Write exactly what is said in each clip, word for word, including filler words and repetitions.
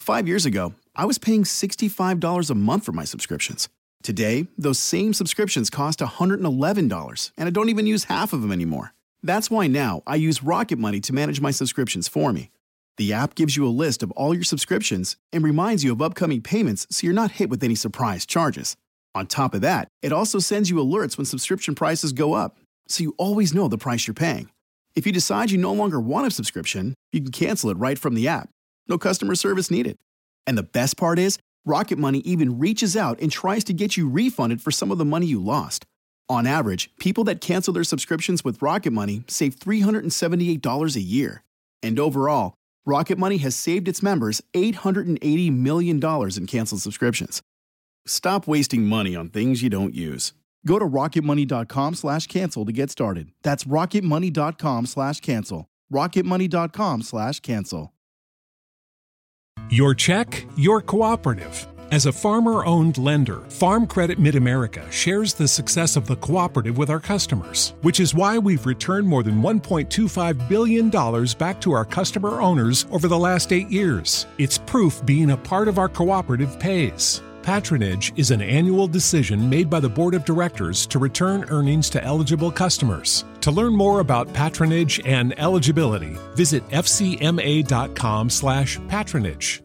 Five years ago, I was paying sixty-five dollars a month for my subscriptions. Today, those same subscriptions cost one hundred eleven dollars, and I don't even use half of them anymore. That's why now I use Rocket Money to manage my subscriptions for me. The app gives you a list of all your subscriptions and reminds you of upcoming payments so you're not hit with any surprise charges. On top of that, it also sends you alerts when subscription prices go up, so you always know the price you're paying. If you decide you no longer want a subscription, you can cancel it right from the app. No customer service needed. And the best part is, Rocket Money even reaches out and tries to get you refunded for some of the money you lost. On average, people that cancel their subscriptions with Rocket Money save three hundred seventy-eight dollars a year. And overall, Rocket Money has saved its members eight hundred eighty million dollars in canceled subscriptions. Stop wasting money on things you don't use. Go to rocketmoney.com slash cancel to get started. That's rocketmoney.com slash cancel. rocketmoney.com slash cancel. Your check, your cooperative. As a farmer-owned lender, Farm Credit Mid-America shares the success of the cooperative with our customers, which is why we've returned more than one point two five billion dollars back to our customer owners over the last eight years. It's proof being a part of our cooperative pays. Patronage is an annual decision made by the Board of Directors to return earnings to eligible customers. To learn more about patronage and eligibility, visit fcma.com slash patronage.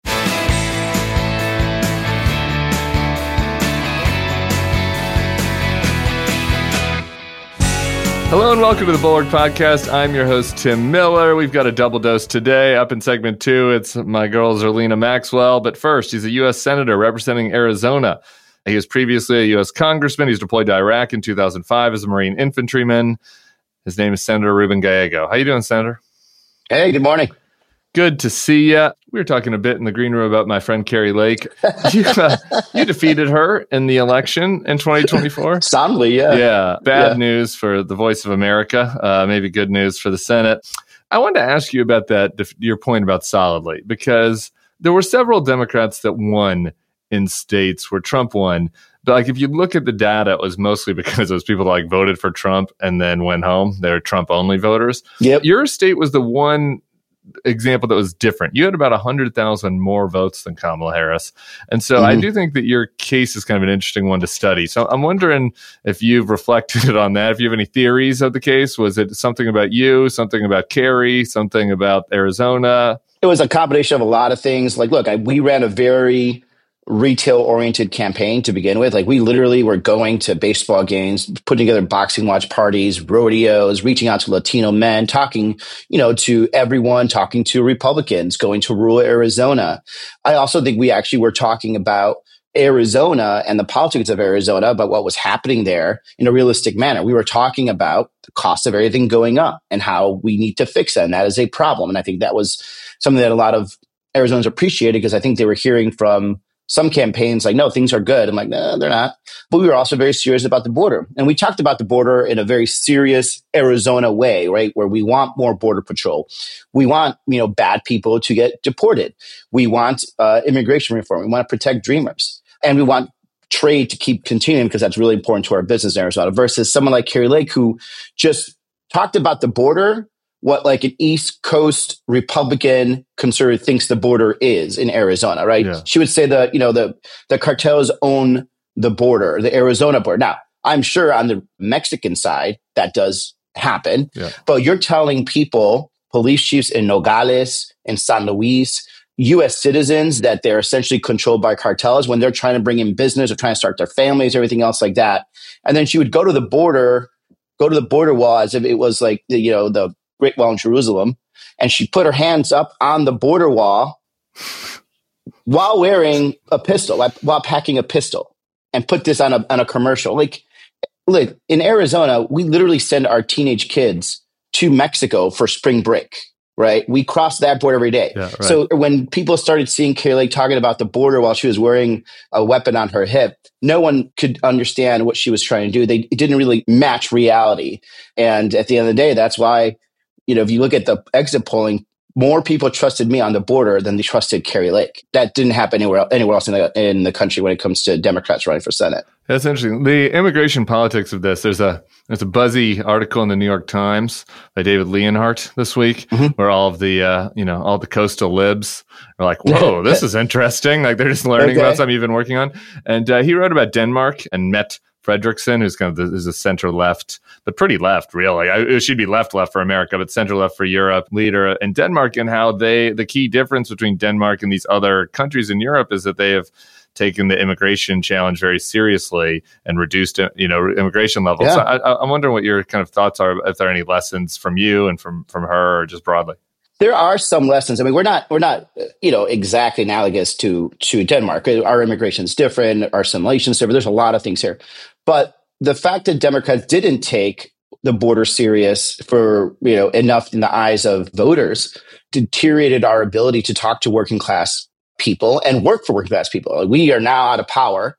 Hello and welcome to the Bulwark Podcast. I'm your host, Tim Miller. We've got a double dose today. Up in segment two, it's my girl, Zerlina Maxwell. But first, he's a U S Senator representing Arizona. He was previously a U S Congressman. He was deployed to Iraq in two thousand five as a Marine infantryman. His name is Senator Ruben Gallego. How you doing, Senator? Hey, good morning. Good to see you. We were talking a bit in the green room about my friend Carrie Lake. You, uh, you defeated her in the election in twenty twenty-four. Soundly, yeah. Yeah. Bad yeah. news for the Voice of America. Uh, maybe good news for the Senate. I wanted to ask you about that, your point about solidly, because there were several Democrats that won in states where Trump won. But like, if you look at the data, it was mostly because those people that like voted for Trump and then went home. They're Trump only voters. Yep. Your state was the one example that was different. You had about one hundred thousand more votes than Kamala Harris. And so mm-hmm. I do think that your case is kind of an interesting one to study. So I'm wondering if you've reflected on that, if you have any theories of the case. Was it something about you, something about Kerry, something about Arizona? It was a combination of a lot of things. Like, look, I, we ran a very retail-oriented campaign to begin with. Like, we literally were going to baseball games, putting together boxing watch parties, rodeos, reaching out to Latino men, talking, you know, to everyone, talking to Republicans, going to rural Arizona. I also think we actually were talking about Arizona and the politics of Arizona, but what was happening there in a realistic manner. We were talking about the cost of everything going up and how we need to fix that. And that is a problem. And I think that was something that a lot of Arizonans appreciated, because I think they were hearing from some campaigns like, no, things are good. I'm like, no, they're not. But we were also very serious about the border. And we talked about the border in a very serious Arizona way, right? Where we want more border patrol. We want, you know, bad people to get deported. We want uh, immigration reform. We want to protect dreamers. And we want trade to keep continuing, because that's really important to our business in Arizona, versus someone like Carrie Lake, who just talked about the border, what like an East Coast Republican conservative thinks the border is in Arizona, right? Yeah. She would say that, you know, the, the cartels own the border, the Arizona border. Now, I'm sure on the Mexican side, that does happen. Yeah. But you're telling people, police chiefs in Nogales, in San Luis, U S citizens, that they're essentially controlled by cartels when they're trying to bring in business or trying to start their families, everything else like that. And then she would go to the border, go to the border wall as if it was like, the, you know, the Great Wall in Jerusalem, and she put her hands up on the border wall while wearing a pistol, like, while packing a pistol, and put this on a on a commercial. Like, look, in Arizona, we literally send our teenage kids to Mexico for spring break, right? We cross that border every day. Yeah, right. So when people started seeing Carrie Lake talking about the border while she was wearing a weapon on her hip, no one could understand what she was trying to do. They it didn't really match reality. And at the end of the day, that's why, you know, if you look at the exit polling, more people trusted me on the border than they trusted Kari Lake. That didn't happen anywhere anywhere else in the in the country when it comes to Democrats running for Senate. That's interesting. The immigration politics of this. There's a there's a buzzy article in the New York Times by David Leonhardt this week, mm-hmm. where all of the uh, you know all the coastal libs are like, "Whoa, this is interesting!" Like they're just learning okay. about something you've been working on. And uh, he wrote about Denmark and Mette Frederiksen, who's kind of the, is a center left, but pretty left, really. I, it should be left left for America, but center left for Europe leader in Denmark, and how they the key difference between Denmark and these other countries in Europe is that they have taken the immigration challenge very seriously and reduced, you know, immigration levels. Yeah. So I, I'm wondering what your kind of thoughts are, if there are any lessons from you and from from her, or just broadly. There are some lessons. I mean, we're not we're not you know exactly analogous to to Denmark. Our immigration is different. Our simulations different. There's a lot of things here, but the fact that Democrats didn't take the border serious for you know enough in the eyes of voters deteriorated our ability to talk to working class people and work for working class people. We are now out of power,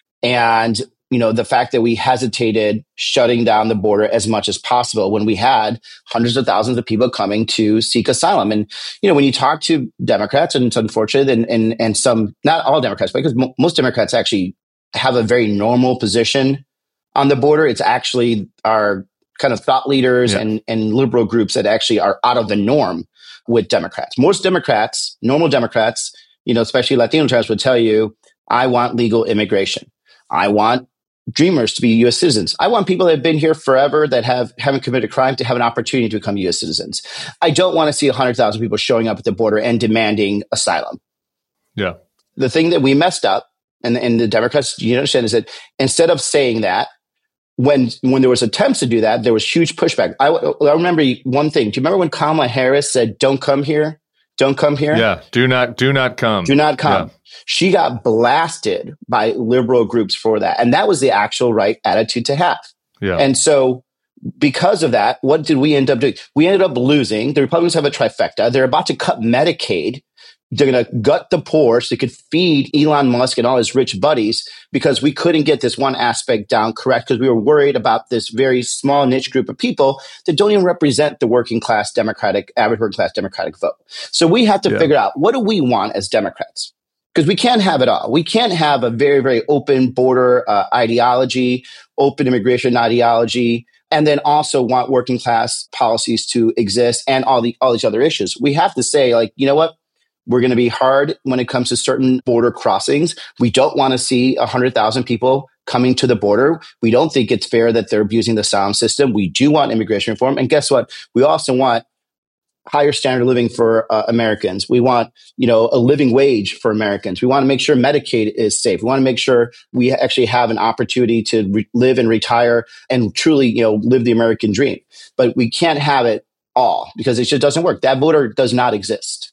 and you know the fact that we hesitated shutting down the border as much as possible when we had hundreds of thousands of people coming to seek asylum. And you know when you talk to Democrats, and it's unfortunate, and and, and some, not all Democrats, because mo- most Democrats actually have a very normal position on the border. It's actually our kind of thought leaders yeah. and and liberal groups that actually are out of the norm with Democrats. Most Democrats, normal Democrats, you know, especially Latino Democrats, would tell you, I want legal immigration. I want dreamers to be U S citizens. I want people that have been here forever that have haven't committed a crime to have an opportunity to become U S citizens. I don't want to see one hundred thousand people showing up at the border and demanding asylum. Yeah. The thing that we messed up, and, and the Democrats, you understand, is that instead of saying that, when when there was attempts to do that, there was huge pushback. I, I remember one thing. Do you remember when Kamala Harris said, don't come here? Don't come here? Yeah. Do not, do not come. Do not come. Yeah. She got blasted by liberal groups for that. And that was the actual right attitude to have. Yeah. And so because of that, what did we end up doing? We ended up losing. The Republicans have a trifecta. They're about to cut Medicaid. They're going to gut the poor so they could feed Elon Musk and all his rich buddies, because we couldn't get this one aspect down correct, because we were worried about this very small niche group of people that don't even represent the working class Democratic, average working class Democratic vote. So we have to yeah. figure out, what do we want as Democrats? Because we can't have it all. We can't have a very, very open border uh, ideology, open immigration ideology, and then also want working class policies to exist and all the all these other issues. We have to say, like, you know what? We're going to be hard when it comes to certain border crossings. We don't want to see one hundred thousand people coming to the border. We don't think it's fair that they're abusing the asylum system. We do want immigration reform. And guess what? We also want higher standard of living for uh, Americans. We want, you know, a living wage for Americans. We want to make sure Medicaid is safe. We want to make sure we actually have an opportunity to re- live and retire and truly, you know, live the American dream. But we can't have it all, because it just doesn't work. That voter does not exist.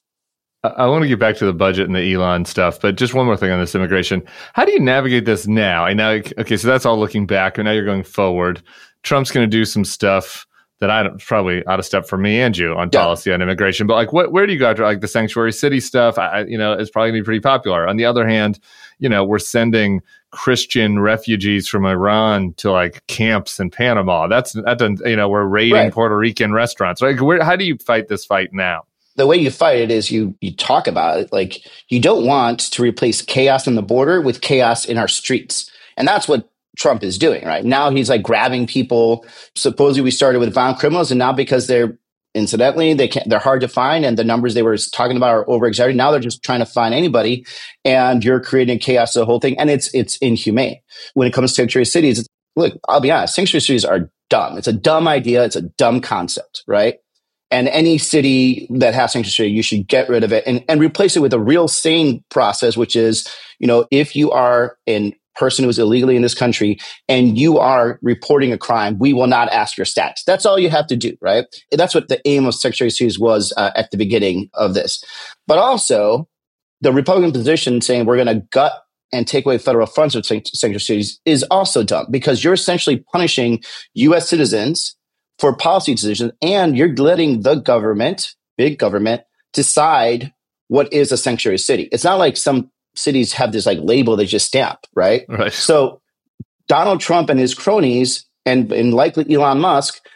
I want to get back to the budget and the Elon stuff, but just one more thing on this immigration. How do you navigate this now? I know, okay, so that's all looking back, and now you're going forward. Trump's going to do some stuff that I don't, probably out of step for me and you on yeah. policy on immigration. But like, what, where do you go after like the sanctuary city stuff? I, you know, it's probably going to be pretty popular. On the other hand, you know, we're sending Christian refugees from Iran to like camps in Panama. That's that doesn't, you know, we're raiding right. Puerto Rican restaurants. Like, where, how do you fight this fight now? The way you fight it is you you talk about it. Like, you don't want to replace chaos on the border with chaos in our streets. And that's what Trump is doing right now. He's like grabbing people. Supposedly we started with violent criminals, and now because they're incidentally, they can't, they're hard to find, and the numbers they were talking about are over exaggerated. Now they're just trying to find anybody, and you're creating chaos to the whole thing. And it's it's inhumane. When it comes to sanctuary cities, look, I'll be honest, sanctuary cities are dumb. It's a dumb idea. It's a dumb concept, right? And any city that has sanctuary, you should get rid of it and, and replace it with a real sane process, which is, you know, if you are a person who is illegally in this country and you are reporting a crime, we will not ask your status. That's all you have to do, right? That's what the aim of sanctuary cities was uh, at the beginning of this. But also, the Republican position saying we're going to gut and take away federal funds of sanctuary cities is also dumb, because you're essentially punishing U S citizens for policy decisions, and you're letting the government, big government, decide what is a sanctuary city. It's not like some cities have this like label they just stamp, right? Right. So Donald Trump and his cronies, and, and likely Elon Musk,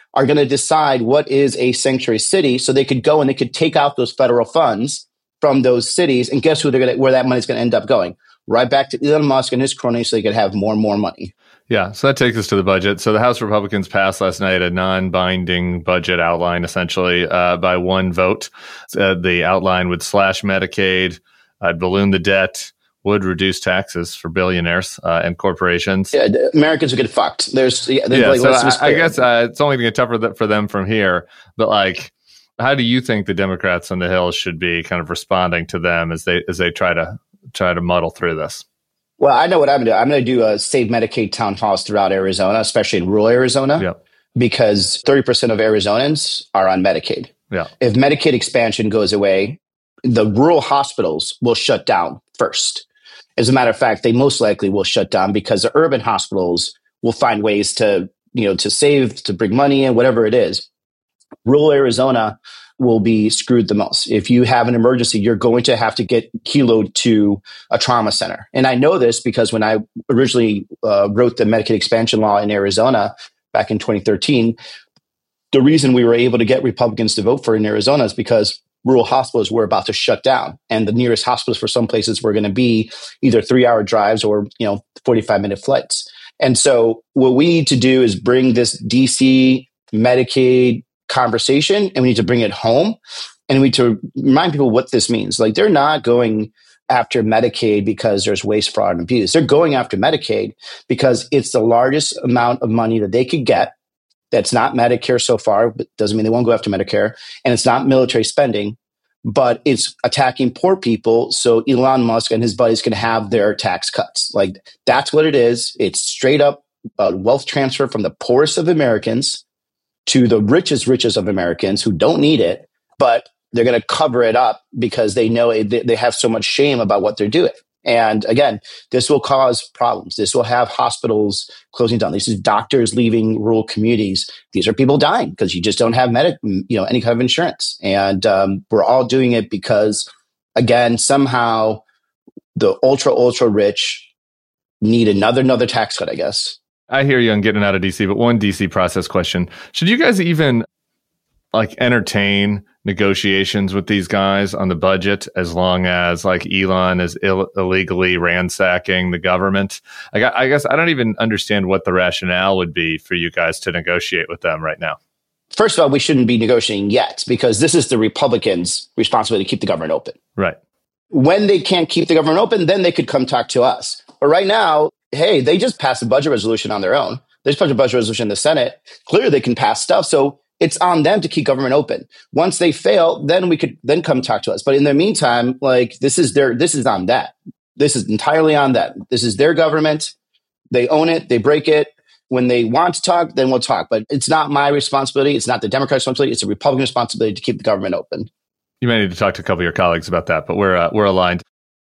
are going to decide what is a sanctuary city, so they could go and they could take out those federal funds from those cities, and guess who they're going to, where that money's going to end up going? Right back to Elon Musk and his cronies, so they could have more and more money. Yeah, so that takes us to the budget. So the House Republicans passed last night a non-binding budget outline, essentially uh, by one vote. Uh, the outline would slash Medicaid, uh, balloon the debt, would reduce taxes for billionaires uh, and corporations. Yeah, Americans would get fucked. There's yeah, yeah like, so I, I guess uh, it's only going to get tougher for them from here. But like, how do you think the Democrats on the Hill should be kind of responding to them as they as they try to try to muddle through this? Well, I know what I'm going to do. I'm going to do a Save Medicaid town halls throughout Arizona, especially in rural Arizona, yep. because thirty percent of Arizonans are on Medicaid. Yeah. If Medicaid expansion goes away, the rural hospitals will shut down first. As a matter of fact, they most likely will shut down because the urban hospitals will find ways to, you know, to save, to bring money in, whatever it is. Rural Arizona will be screwed the most. If you have an emergency, you're going to have to get kiloed to a trauma center. And I know this because when I originally uh, wrote the Medicaid expansion law in Arizona back in twenty thirteen, the reason we were able to get Republicans to vote for it in Arizona is because rural hospitals were about to shut down. And the nearest hospitals for some places were going to be either three hour drives or, you know, forty-five minute flights. And so what we need to do is bring this D C Medicaid conversation, and we need to bring it home, and we need to remind people what this means. Like, they're not going after Medicaid because there's waste, fraud, and abuse. They're going after Medicaid because it's the largest amount of money that they could get. That's not Medicare so far, but doesn't mean they won't go after Medicare. And it's not military spending, but it's attacking poor people so Elon Musk and his buddies can have their tax cuts. Like, that's what it is. It's straight up uh, wealth transfer from the poorest of Americans to the richest, richest of Americans who don't need it, but they're going to cover it up because they know it, they have so much shame about what they're doing. And again, this will cause problems. This will have hospitals closing down. This is doctors leaving rural communities. These are people dying because you just don't have medic, you know, any kind of insurance. And um, we're all doing it because, again, somehow the ultra, ultra rich need another, another tax cut, I guess. I hear you on getting out of D C, but one D C process question. Should you guys even like entertain negotiations with these guys on the budget as long as like Elon is Ill- illegally ransacking the government? I, got, I guess I don't even understand what the rationale would be for you guys to negotiate with them right now. First of all, we shouldn't be negotiating yet because this is the Republicans' responsibility to keep the government open. Right. When they can't keep the government open, then they could come talk to us. But right now, hey, they just passed a budget resolution on their own. They just passed a budget resolution in the Senate. Clearly, they can pass stuff. So it's on them to keep government open. Once they fail, then we could then come talk to us. But in the meantime, like this is their this is on that. This is entirely on that. This is their government. They own it. They break it. When they want to talk, then we'll talk. But it's not my responsibility. It's not the Democrat responsibility. It's the Republican responsibility to keep the government open. You may need to talk to a couple of your colleagues about that, but we're uh, we're aligned.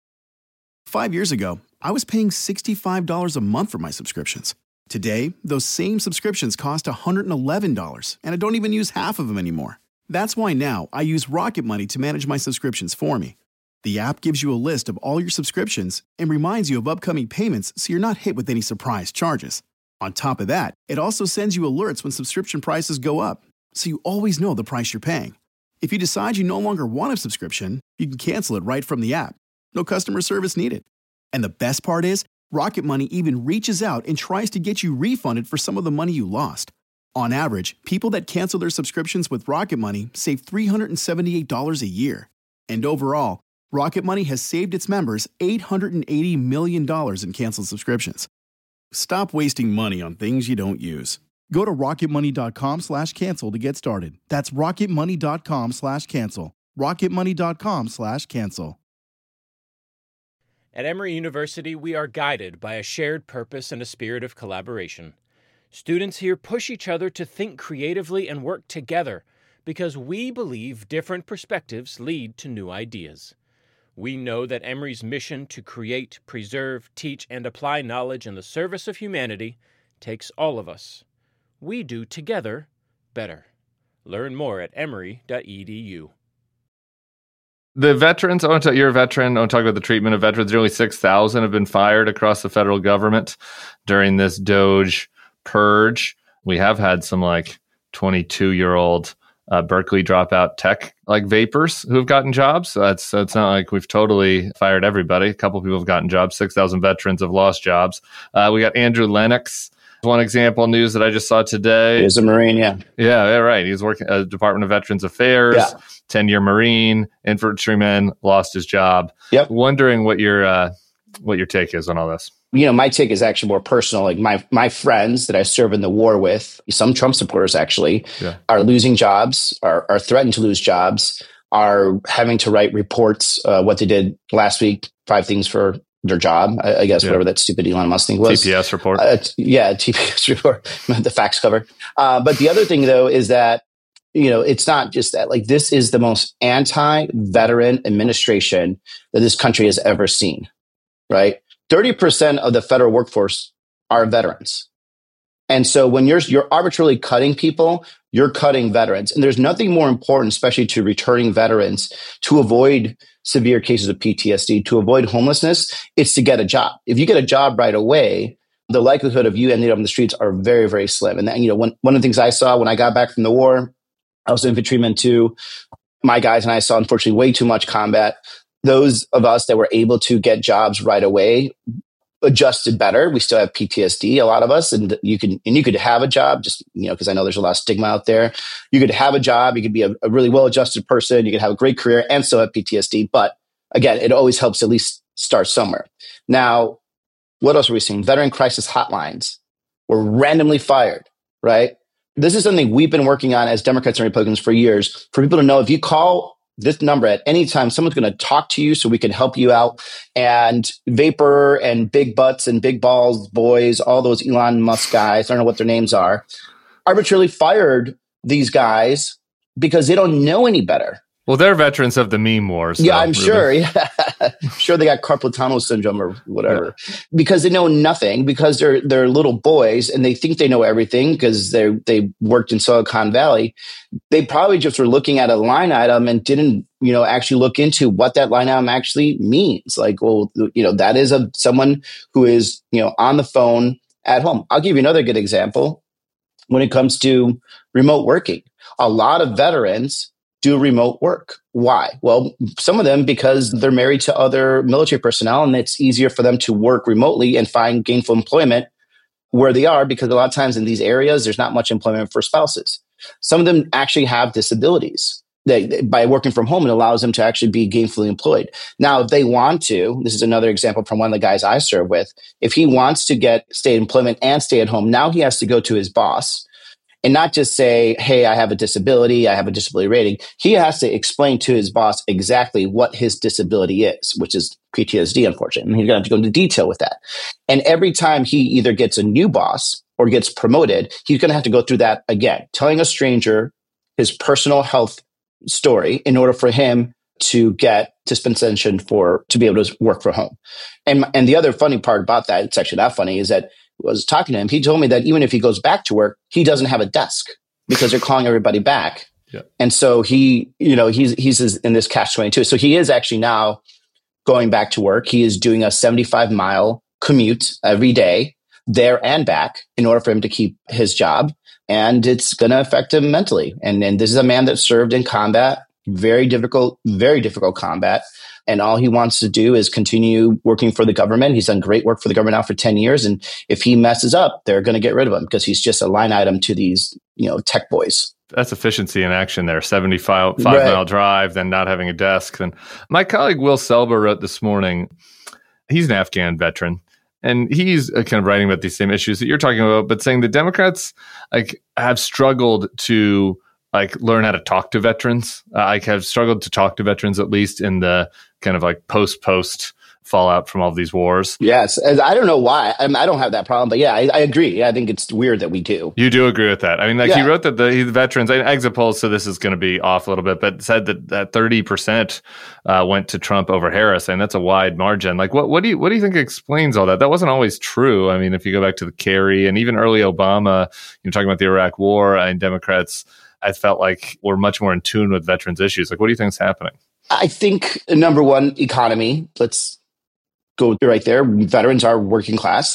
Five years ago, I was paying sixty-five dollars a month for my subscriptions. Today, those same subscriptions cost one hundred eleven dollars, and I don't even use half of them anymore. That's why now I use Rocket Money to manage my subscriptions for me. The app gives you a list of all your subscriptions and reminds you of upcoming payments so you're not hit with any surprise charges. On top of that, it also sends you alerts when subscription prices go up, so you always know the price you're paying. If you decide you no longer want a subscription, you can cancel it right from the app. No customer service needed. And the best part is, Rocket Money even reaches out and tries to get you refunded for some of the money you lost. On average, people that cancel their subscriptions with Rocket Money save three hundred seventy-eight dollars a year. And overall, Rocket Money has saved its members eight hundred eighty million dollars in canceled subscriptions. Stop wasting money on things you don't use. Go to rocketmoney.com slash cancel to get started. That's rocketmoney.com slash cancel. rocketmoney.com slash cancel. At Emory University, we are guided by a shared purpose and a spirit of collaboration. Students here push each other to think creatively and work together because we believe different perspectives lead to new ideas. We know that Emory's mission to create, preserve, teach, and apply knowledge in the service of humanity takes all of us. We do together better. Learn more at emory dot e d u. The veterans, I want to, you're a veteran. I want to talk about the treatment of veterans. Nearly six thousand have been fired across the federal government during this Doge purge. We have had some like twenty-two-year-old uh, Berkeley dropout tech like vapors who have gotten jobs. So that's so it's not like we've totally fired everybody. A couple of people have gotten jobs. six thousand veterans have lost jobs. Uh, we got Andrew Lennox. One example news that I just saw today. He's a Marine, yeah. Yeah, yeah, right. He's working at the Department of Veterans Affairs, yeah. ten-year Marine, infantryman, lost his job. Yep. Wondering what your uh, what your take is on all this. You know, my take is actually more personal. Like my my friends that I serve in the war with, some Trump supporters actually, yeah. are losing jobs, are, are threatened to lose jobs, are having to write reports, uh, what they did last week, five things for their job, I, I guess, yeah. whatever that stupid Elon Musk thing was. T P S report. Uh, t- yeah, T P S report, the fax cover. Uh, but the other thing, though, is that, you know, it's not just that. Like, this is the most anti-veteran administration that this country has ever seen, right? thirty percent of the federal workforce are veterans. And so when you're you're arbitrarily cutting people, you're cutting veterans. And there's nothing more important, especially to returning veterans, to avoid severe cases of P T S D, to avoid homelessness, it's to get a job. If you get a job right away, the likelihood of you ending up in the streets are very, very slim. And then, you know, one, one of the things I saw when I got back from the war, I was an infantryman too. My guys and I saw, unfortunately, way too much combat. Those of us that were able to get jobs right away adjusted better. We still have P T S D, a lot of us, and you can and you could have a job, just, you know, because I know there's a lot of stigma out there. You could have a job, you could be a, a really well-adjusted person, you could have a great career and still have P T S D. But again, it always helps at least start somewhere. Now, what else are we seeing? Veteran crisis hotlines were randomly fired, right? This is something we've been working on as Democrats and Republicans for years, for people to know if you call this number at any time, someone's going to talk to you so we can help you out. And Vapor and Big Butts and Big Balls boys, all those Elon Musk guys, I don't know what their names are, arbitrarily fired these guys because they don't know any better. Well, they're veterans of the meme wars. Yeah, though, I'm Ruben. sure. Yeah. Sure, they got carpal tunnel syndrome or whatever, yeah. because they know nothing, because they're they're little boys and they think they know everything because they they worked in Silicon Valley. They probably just were looking at a line item and didn't, you know, actually look into what that line item actually means. Like, well, you know, that is a someone who is, you know, on the phone at home. I'll give you another good example when it comes to remote working. A lot of veterans do remote work. Why? Well, some of them because they're married to other military personnel and it's easier for them to work remotely and find gainful employment where they are, because a lot of times in these areas, there's not much employment for spouses. Some of them actually have disabilities. They, by working from home, it allows them to actually be gainfully employed. Now, if they want to, this is another example from one of the guys I serve with, if he wants to get state employment and stay at home, now he has to go to his boss and not just say, hey, I have a disability, I have a disability rating. He has to explain to his boss exactly what his disability is, which is P T S D, unfortunately. And he's going to have to go into detail with that. And every time he either gets a new boss or gets promoted, he's going to have to go through that again, telling a stranger his personal health story in order for him to get dispensation for to be able to work from home. And and the other funny part about that, it's actually not funny, is that I was talking to him. He told me that even if he goes back to work, he doesn't have a desk because they're calling everybody back. Yeah. And so he, you know, he's he's in this catch twenty-two. So he is actually now going back to work. He is doing a seventy-five mile commute every day there and back in order for him to keep his job. And it's going to affect him mentally. And, and this is a man that served in combat, very difficult, very difficult combat. And all he wants to do is continue working for the government. He's done great work for the government now for ten years. And if he messes up, they're going to get rid of him because he's just a line item to these, you know, tech boys. That's efficiency in action there. seventy-five right. mile drive, then not having a desk. Then my colleague Will Selber wrote this morning. He's an Afghan veteran. And he's kind of writing about these same issues that you're talking about, but saying the Democrats like have struggled to like learn how to talk to veterans. Uh, like have struggled to talk to veterans, at least in the kind of like post post fallout from all of these wars. Yes. I don't know why. I, mean, I don't have that problem, but yeah, I, I agree. I think it's weird that we do. You do agree with that. I mean, like yeah. he wrote that the, the veterans, exit polls, so this is going to be off a little bit, but said that, that thirty percent uh, went to Trump over Harris, and that's a wide margin. Like, what, what do you what do you think explains all that? That wasn't always true. I mean, if you go back to the Kerry and even early Obama, you know, talking about the Iraq War, and Democrats, I felt like were much more in tune with veterans issues. Like, what do you think is happening? I think, number one, economy. Let's go right there. Veterans are working class.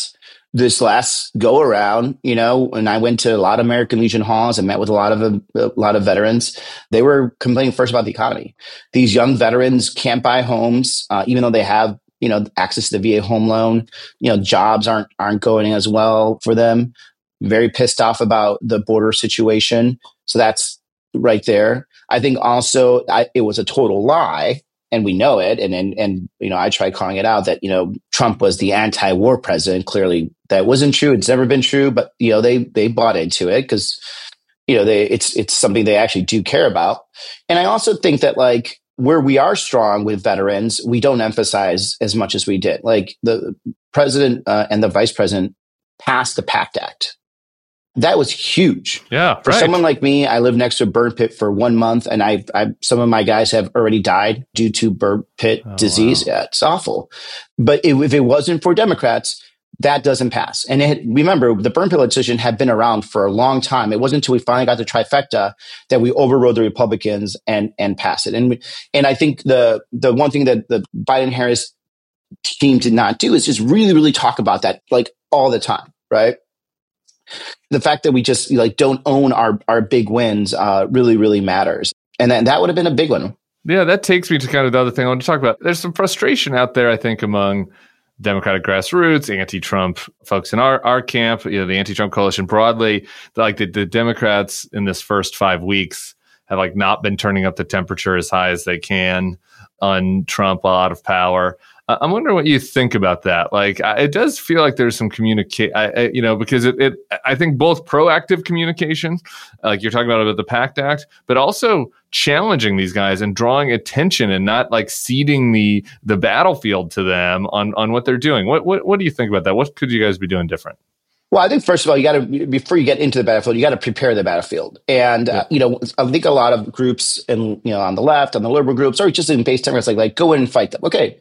this last go around, you know, when I went to a lot of American Legion halls and met with a lot of a, a lot of veterans, they were complaining first about the economy. These young veterans can't buy homes, uh, even though they have, you know, access to the V A home loan. You know, jobs aren't aren't going as well for them. Very pissed off about the border situation. So that's right there. I think also I, it was a total lie. And we know it. And, and, and, you know, I tried calling it out that, you know, Trump was the anti-war president. Clearly that wasn't true. It's never been true. But, you know, they, they bought into it because, you know, they, it's, it's something they actually do care about. And I also think that, like, where we are strong with veterans, we don't emphasize as much as we did. Like, the president uh, and the vice president passed the PACT Act. That was huge. Yeah, for right. someone like me, I lived next to a burn pit for one month, and I, I some of my guys have already died due to burn pit Oh, disease. wow. Yeah, it's awful. But it, if it wasn't for Democrats, that doesn't pass. And it, remember, the burn pit legislation had been around for a long time. It wasn't until we finally got the trifecta that we overrode the Republicans and and passed it. And and I think the the one thing that the Biden-Harris team did not do is just really, really talk about that, like, all the time, right? The fact that we just, like, don't own our, our big wins uh, really, really matters. And then that would have been a big one. Yeah, that takes me to kind of the other thing I want to talk about. There's some frustration out there, I think, among Democratic grassroots, anti-Trump folks in our, our camp, you know, the anti-Trump coalition broadly. Like the, the Democrats in this first five weeks have, like, not been turning up the temperature as high as they can on Trump while out of power. Uh, I'm wondering what you think about that. Like, I, it does feel like there's some communicate, you know, because it, it, I think both proactive communication, like you're talking about, about the PACT Act, but also challenging these guys and drawing attention and not, like, ceding the the battlefield to them on on what they're doing. What what what do you think about that? What could you guys be doing different? Well, I think, first of all, you got to, before you get into the battlefield, you got to prepare the battlefield. And, yeah. uh, you know, I think a lot of groups, and, you know, on the left, on the liberal groups, or just in base Democrats, like, like, go in and fight them. Okay,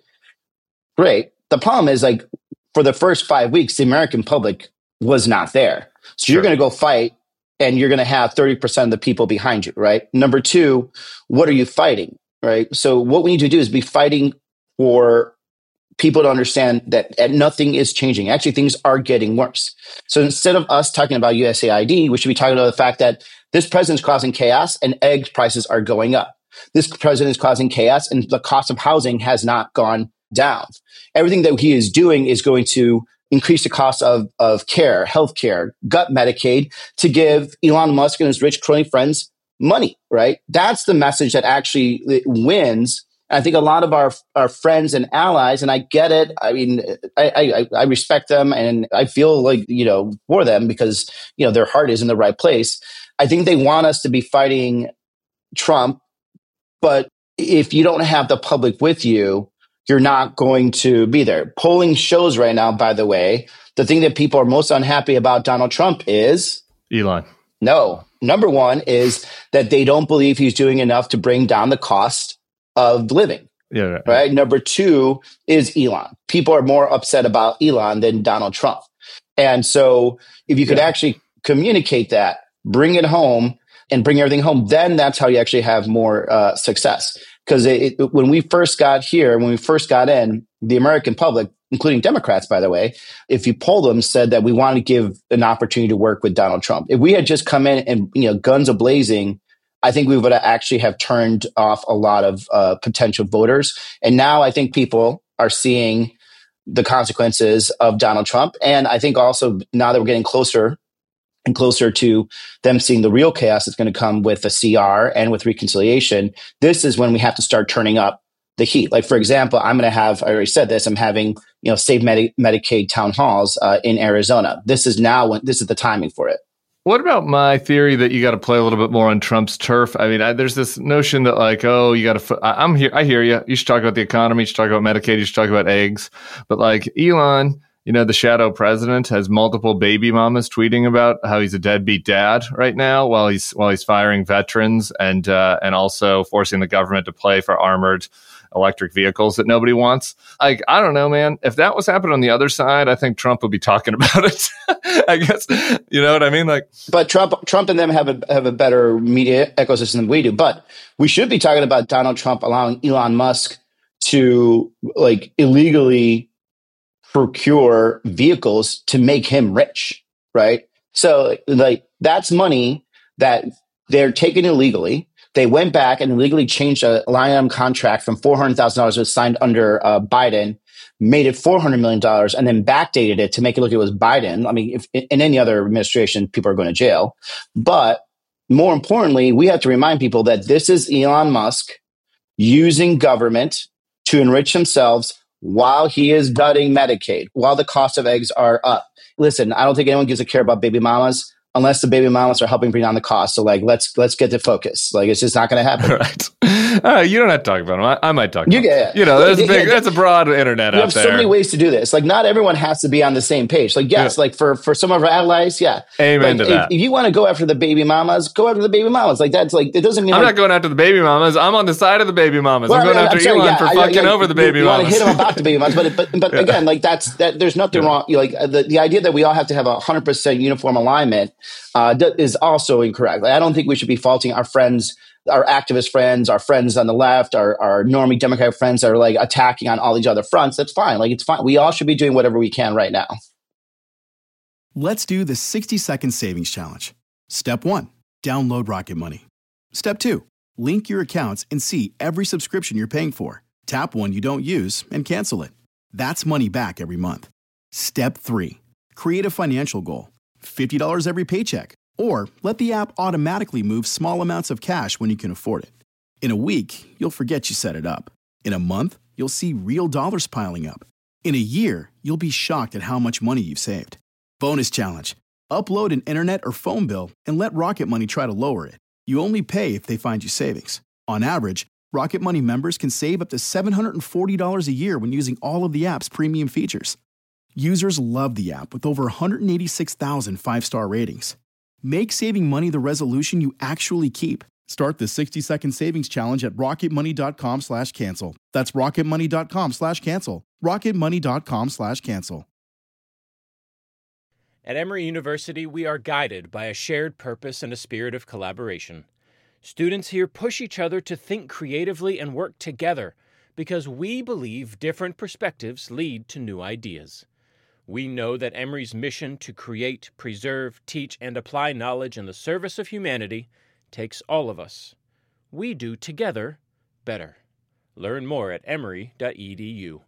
great. The problem is, like, for the first five weeks, the American public was not there. So sure. You're going to go fight, and you're going to have thirty percent of the people behind you, right? Number two, what are you fighting, right? So what we need to do is be fighting for people to understand that nothing is changing. Actually, things are getting worse. So instead of us talking about U S A I D, we should be talking about the fact that this president's causing chaos and egg prices are going up. This president is causing chaos and the cost of housing has not gone down. Everything that he is doing is going to increase the cost of, of care, healthcare, gut Medicaid, to give Elon Musk and his rich crony friends money, right? That's the message that actually wins. I think a lot of our our friends and allies, and I get it. I mean, I, I I respect them, and I feel like, you know, for them, because, you know, their heart is in the right place. I think they want us to be fighting Trump, but if you don't have the public with you, you're not going to be there. Polling shows right now, by the way, the thing that people are most unhappy about Donald Trump is Elon. No, number one is that they don't believe he's doing enough to bring down the cost of living. Yeah. Right. right. Number two is Elon. People are more upset about Elon than Donald Trump. And so if you could yeah. actually communicate that, bring it home and bring everything home, then that's how you actually have more uh, success. Because when we first got here, when we first got in, the American public, including Democrats, by the way, if you poll them, said that we want to give an opportunity to work with Donald Trump. If we had just come in and, you know, guns a-blazing, I think we would actually have turned off a lot of uh, potential voters. And now I think people are seeing the consequences of Donald Trump. And I think also now that we're getting closer and closer to them seeing the real chaos that's going to come with the C R and with reconciliation, this is when we have to start turning up the heat. Like, for example, I'm going to have, I already said this, I'm having, you know, Save Medi- Medicaid town halls uh, in Arizona. This is now when, this is the timing for it. What about my theory that you got to play a little bit more on Trump's turf? I mean, I, there's this notion that, like, oh, you got to, I, I'm here, I hear you. You should talk about the economy. You should talk about Medicaid. You should talk about eggs. But, like, Elon, you know, the shadow president, has multiple baby mamas tweeting about how he's a deadbeat dad right now while he's while he's firing veterans and uh, and also forcing the government to pay for armored electric vehicles that nobody wants. Like, I don't know, man. If that was happening on the other side, I think Trump would be talking about it. I guess, you know what I mean? Like, but Trump, Trump and them have a have a better media ecosystem than we do. But we should be talking about Donald Trump allowing Elon Musk to, like, illegally procure vehicles to make him rich, right? So like that's money that they're taking illegally. They went back and illegally changed a line item contract from four hundred thousand dollars that was signed under uh, Biden, made it four hundred million dollars, and then backdated it to make it look like it was Biden. I mean, if in any other administration, people are going to jail. But more importantly, we have to remind people that this is Elon Musk using government to enrich themselves while he is gutting Medicaid, while the cost of eggs are up. Listen, I don't think anyone gives a care about baby mamas unless the baby mamas are helping bring down the cost. So like, let's let's get to focus. Like, it's just not going to happen. Right. Uh, you don't have to talk about them. I, I might talk about you, them. You know, there's a big, yeah, that's a broad internet you out have there. so many ways to do this. Like, not everyone has to be on the same page. Like, yes, yeah. like for, for some of our allies, yeah. Amen like, to that. If, if you want to go after the baby mamas, go after the baby mamas. Like, that's like, it doesn't mean I'm like, not going after the baby mamas. I'm on the side of the baby mamas. Well, I'm going I mean, after I'm sorry, Elon yeah, for I, fucking yeah, over the baby you, you mamas. You want to hit him about the baby mamas. But, but, but yeah. again, like that's, that there's nothing yeah. wrong. You know, like the, the idea that we all have to have a hundred percent uniform alignment uh, is also incorrect. Like, I don't think we should be faulting our friends, our activist friends, our friends on the left, our, our normie Democratic friends that are like attacking on all these other fronts. That's fine. Like, it's fine. We all should be doing whatever we can right now. Let's do the sixty second savings challenge. Step one, download Rocket Money. Step two, link your accounts and see every subscription you're paying for. Tap one you don't use and cancel it. That's money back every month. Step three, create a financial goal. fifty dollars every paycheck. Or let the app automatically move small amounts of cash when you can afford it. In a week, you'll forget you set it up. In a month, you'll see real dollars piling up. In a year, you'll be shocked at how much money you've saved. Bonus challenge. Upload an internet or phone bill and let Rocket Money try to lower it. You only pay if they find you savings. On average, Rocket Money members can save up to seven hundred forty dollars a year when using all of the app's premium features. Users love the app with over one hundred eighty-six thousand five-star ratings. Make saving money the resolution you actually keep. Start the sixty second savings challenge at rocketmoney.com slash cancel. That's rocketmoney.com slash cancel. rocketmoney.com slash cancel. At Emory University, we are guided by a shared purpose and a spirit of collaboration. Students here push each other to think creatively and work together because we believe different perspectives lead to new ideas. We know that Emory's mission to create, preserve, teach, and apply knowledge in the service of humanity takes all of us. We do together better. Learn more at emory dot e d u.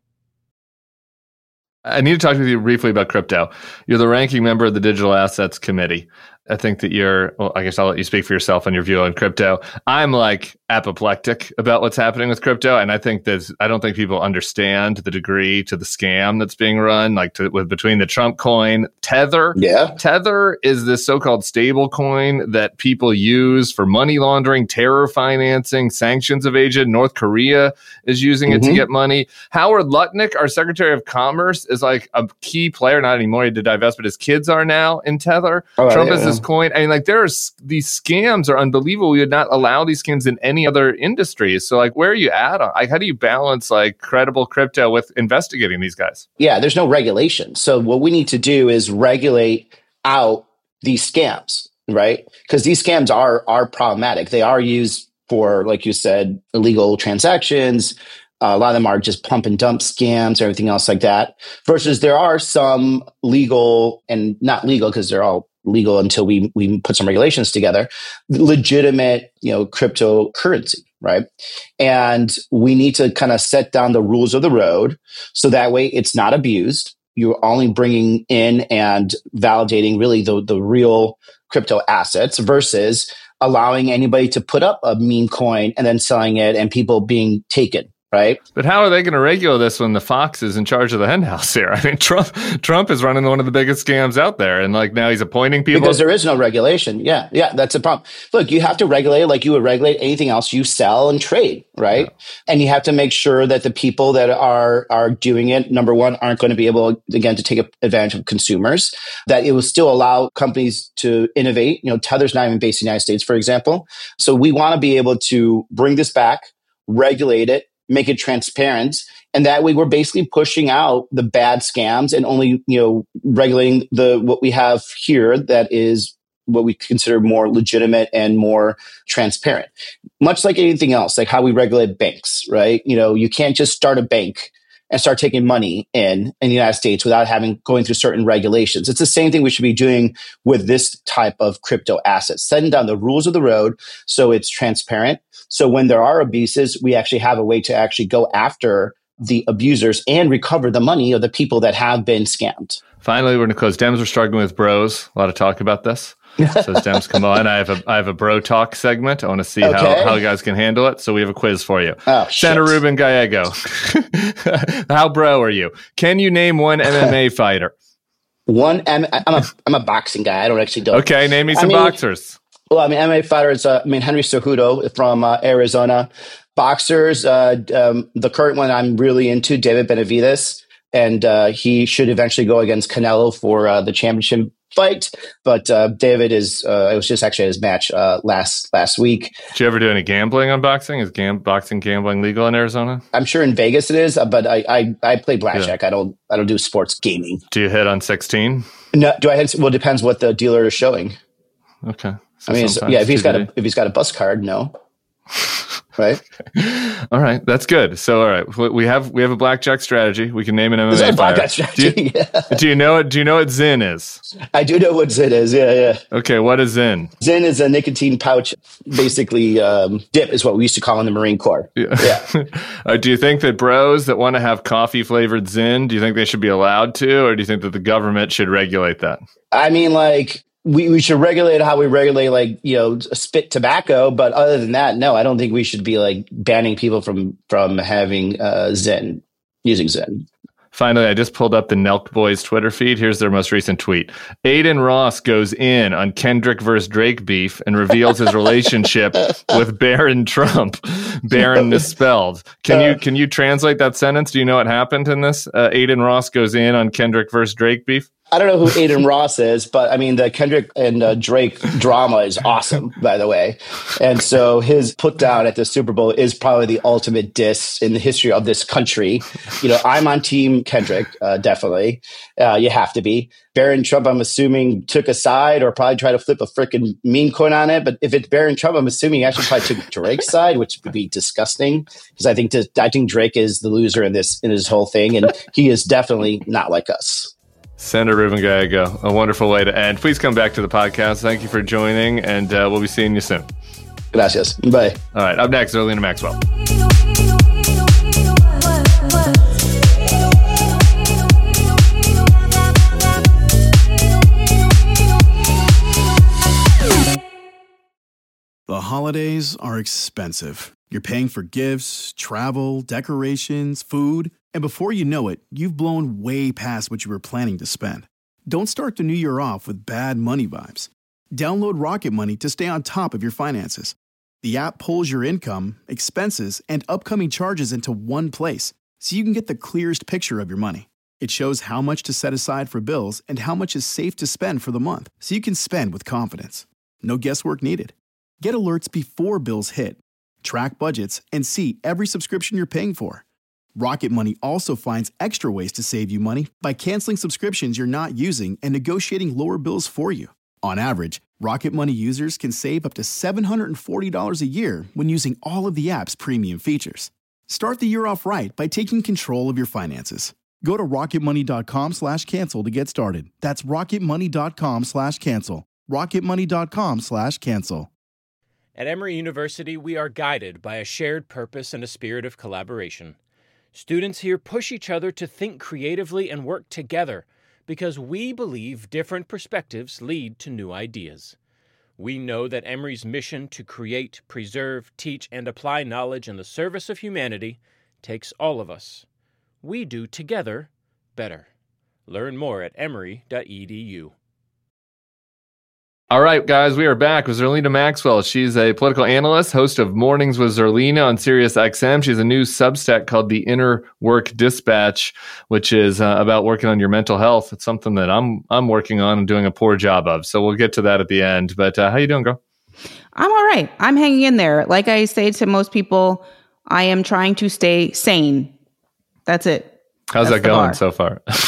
I need to talk with you briefly about crypto. You're the ranking member of the Digital Assets Committee. I think that you're, well, I guess I'll let you speak for yourself on your view on crypto. I'm like apoplectic about what's happening with crypto. And I think that, I don't think people understand the degree to the scam that's being run, like to, with between the Trump coin, Tether. Yeah. Tether is this so-called stable coin that people use for money laundering, terror financing, sanctions evasion. North Korea is using it mm-hmm. to get money. Howard Lutnick, our Secretary of Commerce, is like a key player, not anymore, he did divest, but his kids are now in Tether. Oh, Trump yeah, is yeah. this coin. I mean, like, there's these scams are unbelievable. We would not allow these scams in any other industry. So, like, where are you at? Like, how do you balance like credible crypto with investigating these guys? Yeah, there's no regulation. So what we need to do is regulate out these scams, right? Because these scams are are problematic. They are used for, like you said, illegal transactions. Uh, a lot of them are just pump and dump scams, everything else like that. Versus there are some legal and not legal because they're all legal until we we put some regulations together, legitimate, you know, cryptocurrency, right? And we need to kind of set down the rules of the road so that way it's not abused. You're only bringing in and validating really the, the real crypto assets versus allowing anybody to put up a meme coin and then selling it and people being taken. Right. But how are they going to regulate this when the Fox is in charge of the henhouse here? I mean, Trump Trump is running one of the biggest scams out there. And like now he's appointing people. Because there is no regulation. Yeah. Yeah. That's a problem. Look, you have to regulate it like you would regulate anything else you sell and trade. Right. Yeah. And you have to make sure that the people that are are doing it, number one, aren't going to be able, again, to take advantage of consumers, that it will still allow companies to innovate. You know, Tether's not even based in the United States, for example. So we want to be able to bring this back, regulate it, make it transparent. And that way we're basically pushing out the bad scams and only, you know, regulating the, what we have here that is what we consider more legitimate and more transparent. Much like anything else, like how we regulate banks, right? You know, you can't just start a bank and start taking money in in the United States without having going through certain regulations. It's the same thing we should be doing with this type of crypto assets, setting down the rules of the road so it's transparent. So when there are abuses, we actually have a way to actually go after the abusers and recover the money of the people that have been scammed. Finally, we're going to close. Dems are struggling with bros. A lot of talk about this. So as Dems come on, I have a I have a bro talk segment. I want to see okay. how, how you guys can handle it. So we have a quiz for you. Oh, Senator Ruben Gallego, how bro are you? Can you name one M M A fighter? One M- I'm a I'm a boxing guy. I don't actually do. Okay, name me some I mean, boxers. Well, I mean, M M A fighters. Uh, I mean, Henry Cejudo from uh, Arizona. Boxers. Uh, um, the current one I'm really into, David Benavidez, and uh, he should eventually go against Canelo for uh, the championship fight. But uh, David is. Uh, it was just actually his match uh, last last week. Did you ever do any gambling on boxing? Is gam- boxing gambling legal in Arizona? I'm sure in Vegas it is, but I I, I play blackjack. Yeah. I don't I don't do sports gaming. Do you hit on sixteen? No. Do I hit? Well, it depends what the dealer is showing. Okay. So I mean, yeah. If he's got a if he's got a bus card, no. Right. All right. That's good. So, all right. We have we have a blackjack strategy. We can name an M M A Is that a fighter. blackjack strategy? Do you, yeah. do you know it? Do you know what Zyn is? I do know what Zyn is. Yeah, yeah. Okay. What is Zyn? Zyn is a nicotine pouch, basically um, dip is what we used to call in the Marine Corps. Yeah. yeah. uh, do you think that bros that want to have coffee flavored Zyn, do you think they should be allowed to, or do you think that the government should regulate that? I mean, like. We, we should regulate how we regulate, like, you know, spit tobacco. But other than that, no, I don't think we should be like banning people from from having uh, Zyn, using Zyn. Finally, I just pulled up the Nelk Boys Twitter feed. Here's their most recent tweet. Aiden Ross goes in on Kendrick versus Drake beef and reveals his relationship with Barron Trump. Barron misspelled. Can you can you translate that sentence? Do you know what happened in this? Uh, Aiden Ross goes in on Kendrick versus Drake beef. I don't know who Aiden Ross is, but I mean, the Kendrick and uh, Drake drama is awesome, by the way. And so his put down at the Super Bowl is probably the ultimate diss in the history of this country. You know, I'm on team Kendrick, uh, definitely. Uh, you have to be. Barron Trump, I'm assuming, took a side or probably tried to flip a freaking meme coin on it. But if it's Barron Trump, I'm assuming he actually probably took Drake's side, which would be disgusting. Because I think to, I think Drake is the loser in this in this whole thing, and he is definitely not like us. Senator Ruben Gallego, a wonderful way to end. Please come back to the podcast. Thank you for joining, and uh, we'll be seeing you soon. Gracias. Bye. All right. Up next, Zerlina Maxwell. The holidays are expensive. You're paying for gifts, travel, decorations, food. And before you know it, you've blown way past what you were planning to spend. Don't start the new year off with bad money vibes. Download Rocket Money to stay on top of your finances. The app pulls your income, expenses, and upcoming charges into one place, so you can get the clearest picture of your money. It shows how much to set aside for bills and how much is safe to spend for the month, so you can spend with confidence. No guesswork needed. Get alerts before bills hit. Track budgets and see every subscription you're paying for. Rocket Money also finds extra ways to save you money by canceling subscriptions you're not using and negotiating lower bills for you. On average, Rocket Money users can save up to seven hundred forty dollars a year when using all of the app's premium features. Start the year off right by taking control of your finances. Go to rocketmoney.com slash cancel to get started. That's rocketmoney.com slash cancel. rocketmoney.com slash cancel. At Emory University, we are guided by a shared purpose and a spirit of collaboration. Students here push each other to think creatively and work together because we believe different perspectives lead to new ideas. We know that Emory's mission to create, preserve, teach, and apply knowledge in the service of humanity takes all of us. We do together better. Learn more at emory dot e d u. All right, guys, we are back with Zerlina Maxwell. She's a political analyst, host of Mornings with Zerlina on Sirius X M. She has a new Substack called The Inner Work Dispatch, which is uh, about working on your mental health. It's something that I'm I'm working on and doing a poor job of. So we'll get to that at the end. But uh, how you doing, girl? I'm all right. I'm hanging in there. Like I say to most people, I am trying to stay sane. That's it. How's That's that going so far?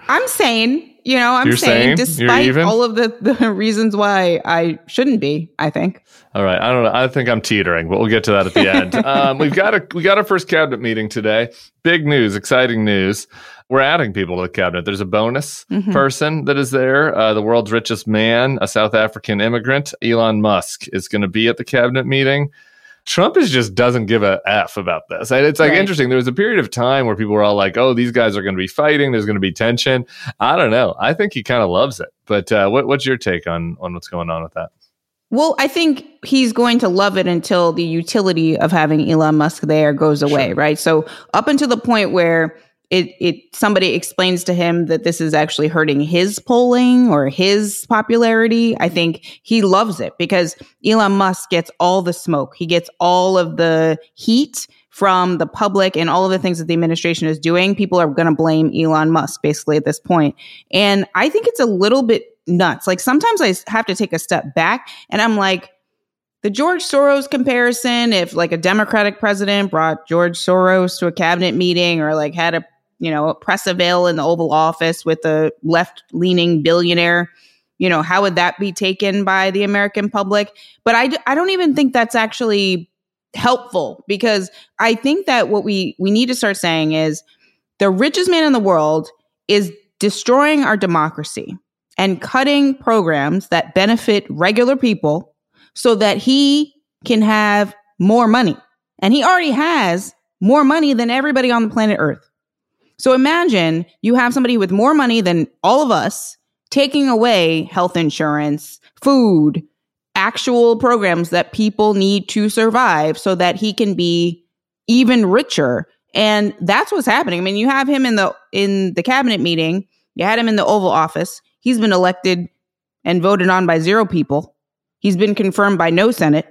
I'm sane. You know, I'm You're saying, sane? despite all of the, the reasons why I shouldn't be, I think. All right. I don't know. I think I'm teetering, but we'll get to that at the end. um, we've got a, we got our first cabinet meeting today. Big news, exciting news. We're adding people to the cabinet. There's a bonus mm-hmm. person that is there. Uh, the world's richest man, a South African immigrant, Elon Musk, is going to be at the cabinet meeting. Trump is just doesn't give a F about this. And it's like right. interesting. There was a period of time where people were all like, oh, these guys are going to be fighting. There's going to be tension. I don't know. I think he kind of loves it. But uh, what, what's your take on, on what's going on with that? Well, I think he's going to love it until the utility of having Elon Musk there goes away, sure. right? So up until the point where it it somebody explains to him that this is actually hurting his polling or his popularity, I think he loves it because Elon Musk gets all the smoke. He gets all of the heat from the public and all of the things that the administration is doing. People are going to blame Elon Musk basically at this point. And I think it's a little bit nuts. Like sometimes I have to take a step back and I'm like, the George Soros comparison, if like a Democratic president brought George Soros to a cabinet meeting or like had a, you know, a press avail in the Oval Office with a left-leaning billionaire, you know, how would that be taken by the American public? But I, I don't even think that's actually helpful because I think that what we, we need to start saying is the richest man in the world is destroying our democracy and cutting programs that benefit regular people so that he can have more money. And he already has more money than everybody on the planet Earth. So imagine you have somebody with more money than all of us taking away health insurance, food, actual programs that people need to survive so that he can be even richer. And that's what's happening. I mean, you have him in the in the cabinet meeting. You had him in the Oval Office. He's been elected and voted on by zero people. He's been confirmed by no Senate.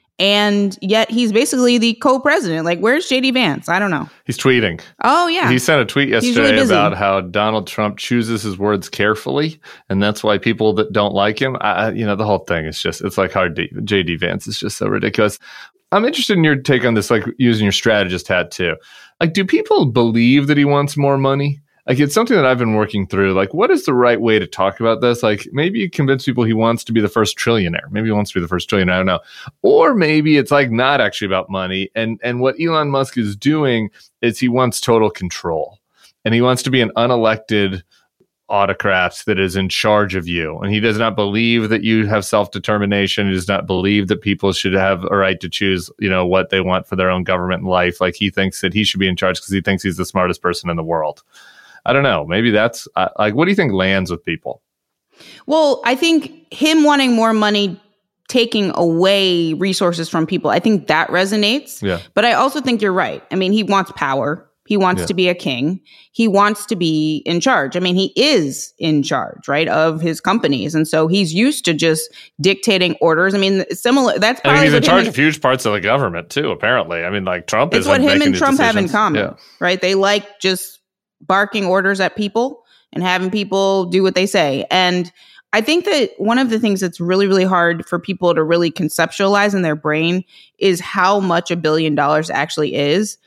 And yet he's basically the co-president. Like, where's J D Vance? I don't know. He's tweeting. Oh, yeah. He sent a tweet yesterday really about how Donald Trump chooses his words carefully. And that's why people that don't like him, I, you know, the whole thing is just, it's like hard. To, J D Vance is just so ridiculous. I'm interested in your take on this, like using your strategist hat too. Like, do people believe that he wants more money? Like, it's something that I've been working through. Like, what is the right way to talk about this? Like, maybe you convince people he wants to be the first trillionaire. Maybe he wants to be the first trillionaire. I don't know. Or maybe it's like not actually about money. And and what Elon Musk is doing is he wants total control. And he wants to be an unelected autocrat that is in charge of you. And he does not believe that you have self-determination. He does not believe that people should have a right to choose, you know, what they want for their own government and life. Like, he thinks that he should be in charge because he thinks he's the smartest person in the world. I don't know. Maybe that's uh, like, what do you think lands with people? Well, I think him wanting more money, taking away resources from people, I think that resonates. Yeah. But I also think you're right. I mean, he wants power. He wants yeah. to be a king. He wants to be in charge. I mean, he is in charge, right, of his companies. And so he's used to just dictating orders. I mean, similar. That's probably I mean, he's in charge and, of huge parts of the government, too, apparently. I mean, like Trump is. It's what him and Trump decisions. have in common, yeah. right? They like just barking orders at people and having people do what they say. And I think that one of the things that's really, really hard for people to really conceptualize in their brain is how much a billion dollars actually is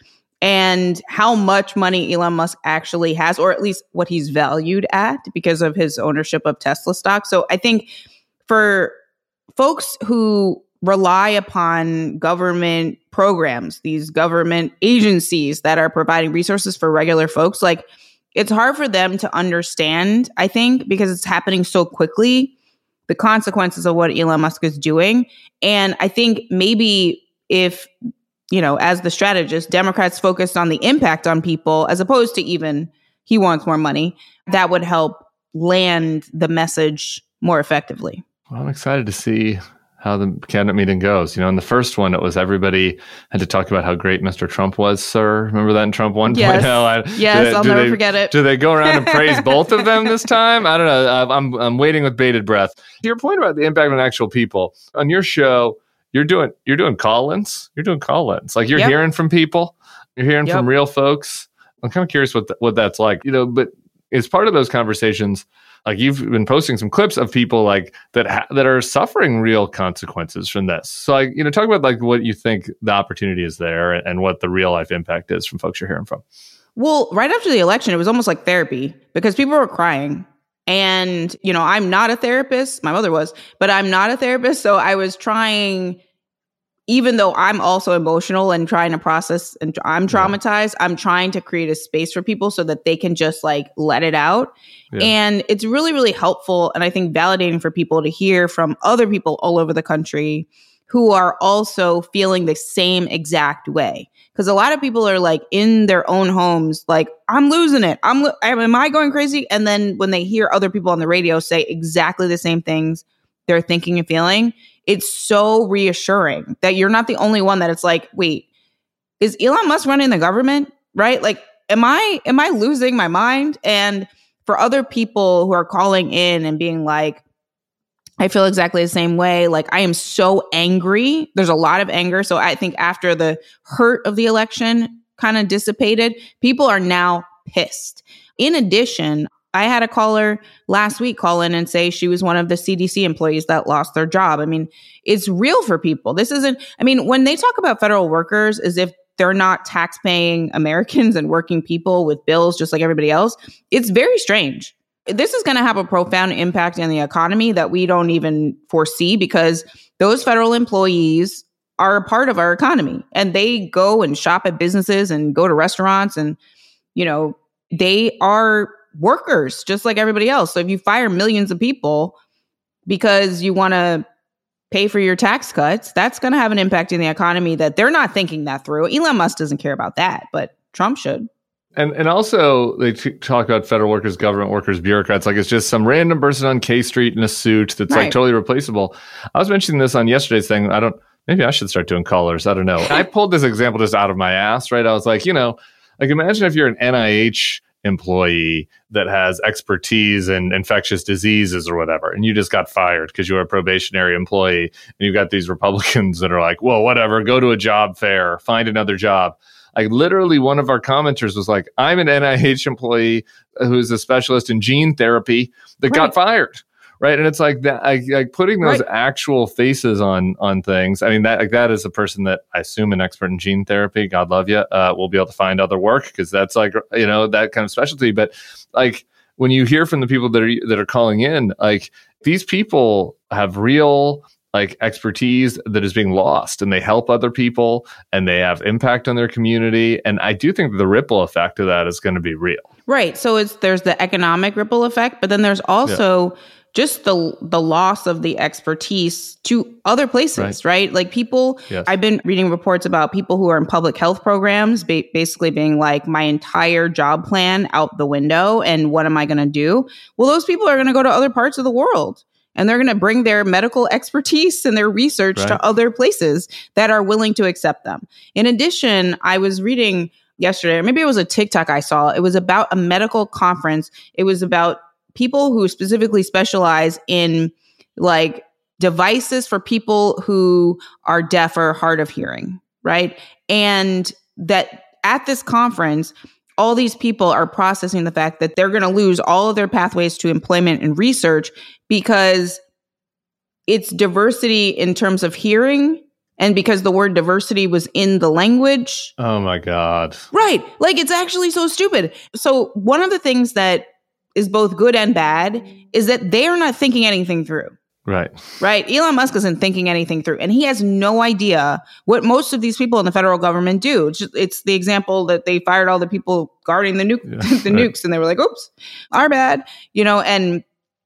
and how much money Elon Musk actually has, or at least what he's valued at because of his ownership of Tesla stock. So I think for folks who rely upon government programs, these government agencies that are providing resources for regular folks, like, it's hard for them to understand, I think, because it's happening so quickly, the consequences of what Elon Musk is doing. And I think maybe if, you know, as the strategist, Democrats focused on the impact on people as opposed to even he wants more money, that would help land the message more effectively. Well, I'm excited to see how the cabinet meeting goes. You know, in the first one, it was everybody had to talk about how great Mister Trump was, sir. Remember that in Trump one point oh? Yes, I, yes they, I'll never they, forget it. Do they go around and praise both of them this time? I don't know. I'm I'm waiting with bated breath. To your point about the impact on actual people, on your show, you're doing you're doing call-ins. You're doing call-ins. Like, you're yep. hearing from people. You're hearing yep. from real folks. I'm kind of curious what the, what that's like. You know, but as part of those conversations, like, you've been posting some clips of people like that ha- that are suffering real consequences from this. So, like, you know, talk about like what you think the opportunity is there and, and what the real life impact is from folks you're hearing from. Well, right after the election, it was almost like therapy because people were crying. And, you know, I'm not a therapist. My mother was, but I'm not a therapist. So I was trying, even though I'm also emotional and trying to process and I'm traumatized, yeah. I'm trying to create a space for people so that they can just like let it out. Yeah. And it's really, really helpful. And I think validating for people to hear from other people all over the country who are also feeling the same exact way. Because a lot of people are like in their own homes, like, I'm losing it. I'm, lo- am I going crazy? And then when they hear other people on the radio say exactly the same things they're thinking and feeling, it's so reassuring that you're not the only one that it's like, wait, is Elon Musk running the government? Right? Like, am I, am I losing my mind? And for other people who are calling in and being like, I feel exactly the same way. Like, I am so angry. There's a lot of anger. So I think after the hurt of the election kind of dissipated, people are now pissed. In addition, I had a caller last week call in and say she was one of the C D C employees that lost their job. I mean, it's real for people. This isn't, I mean, when they talk about federal workers as if they're not tax-paying Americans and working people with bills just like everybody else, it's very strange. This is going to have a profound impact on the economy that we don't even foresee because those federal employees are a part of our economy and they go and shop at businesses and go to restaurants and, you know, they are workers just like everybody else. So if you fire millions of people because you want to pay for your tax cuts, that's going to have an impact in the economy that they're not thinking that through. Elon Musk doesn't care about that, but Trump should. And and also they t- talk about federal workers, government workers, bureaucrats, like it's just some random person on K Street in a suit that's right. like totally replaceable. I was mentioning this on yesterday's thing. I don't, maybe I should start doing callers. I don't know. I pulled this example just out of my ass, right? I was like, you know, like imagine if you're an N I H employee that has expertise in infectious diseases or whatever, and you just got fired because you were a probationary employee, and you've got these Republicans that are like, well, whatever, go to a job fair, find another job. Like literally one of our commenters was like, I'm an N I H employee who's a specialist in gene therapy that right. got fired. Right. And it's like that, like, like putting those right. actual faces on on things. I mean, that like that is a person that I assume an expert in gene therapy, God love you, uh, will be able to find other work because that's like, you know, that kind of specialty. But like when you hear from the people that are that are calling in, like these people have real like expertise that is being lost and they help other people and they have impact on their community. And I do think the ripple effect of that is going to be real. Right. So it's there's the economic ripple effect, but then there's also yeah. just the the loss of the expertise to other places, right? right? Like people, yes. I've been reading reports about people who are in public health programs, ba- basically being like, my entire job plan out the window. And what am I going to do? Well, those people are going to go to other parts of the world. And they're going to bring their medical expertise and their research right. to other places that are willing to accept them. In addition, I was reading yesterday, or maybe it was a TikTok I saw. It was about a medical conference. It was about people who specifically specialize in like devices for people who are deaf or hard of hearing, right? And that at this conference, all these people are processing the fact that they're going to lose all of their pathways to employment and research because it's diversity in terms of hearing and because the word diversity was in the language. Oh my God. Right. Like it's actually so stupid. So one of the things that is both good and bad is that they are not thinking anything through. Right. Right. Elon Musk isn't thinking anything through. And he has no idea what most of these people in the federal government do. It's, just, it's the example that they fired all the people guarding the, nuke, yeah, the right. nukes. And they were like, oops, our bad. You know, and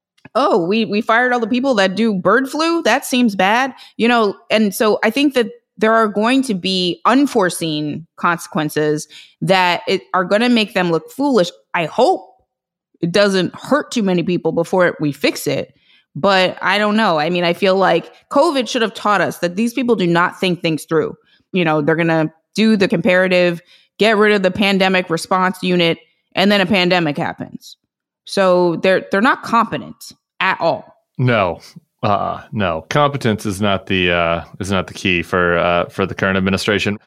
oh, we, we fired all the people that do bird flu. That seems bad. You know, and so I think that there are going to be unforeseen consequences that it, are going to make them look foolish. I hope it doesn't hurt too many people before we fix it. But I don't know. I mean, I feel like COVID should have taught us that these people do not think things through. You know, they're going to do the comparative, get rid of the pandemic response unit, and then a pandemic happens. So they're they're not competent at all. No, uh, no. Competence is not the uh, is not the key for uh, for the current administration.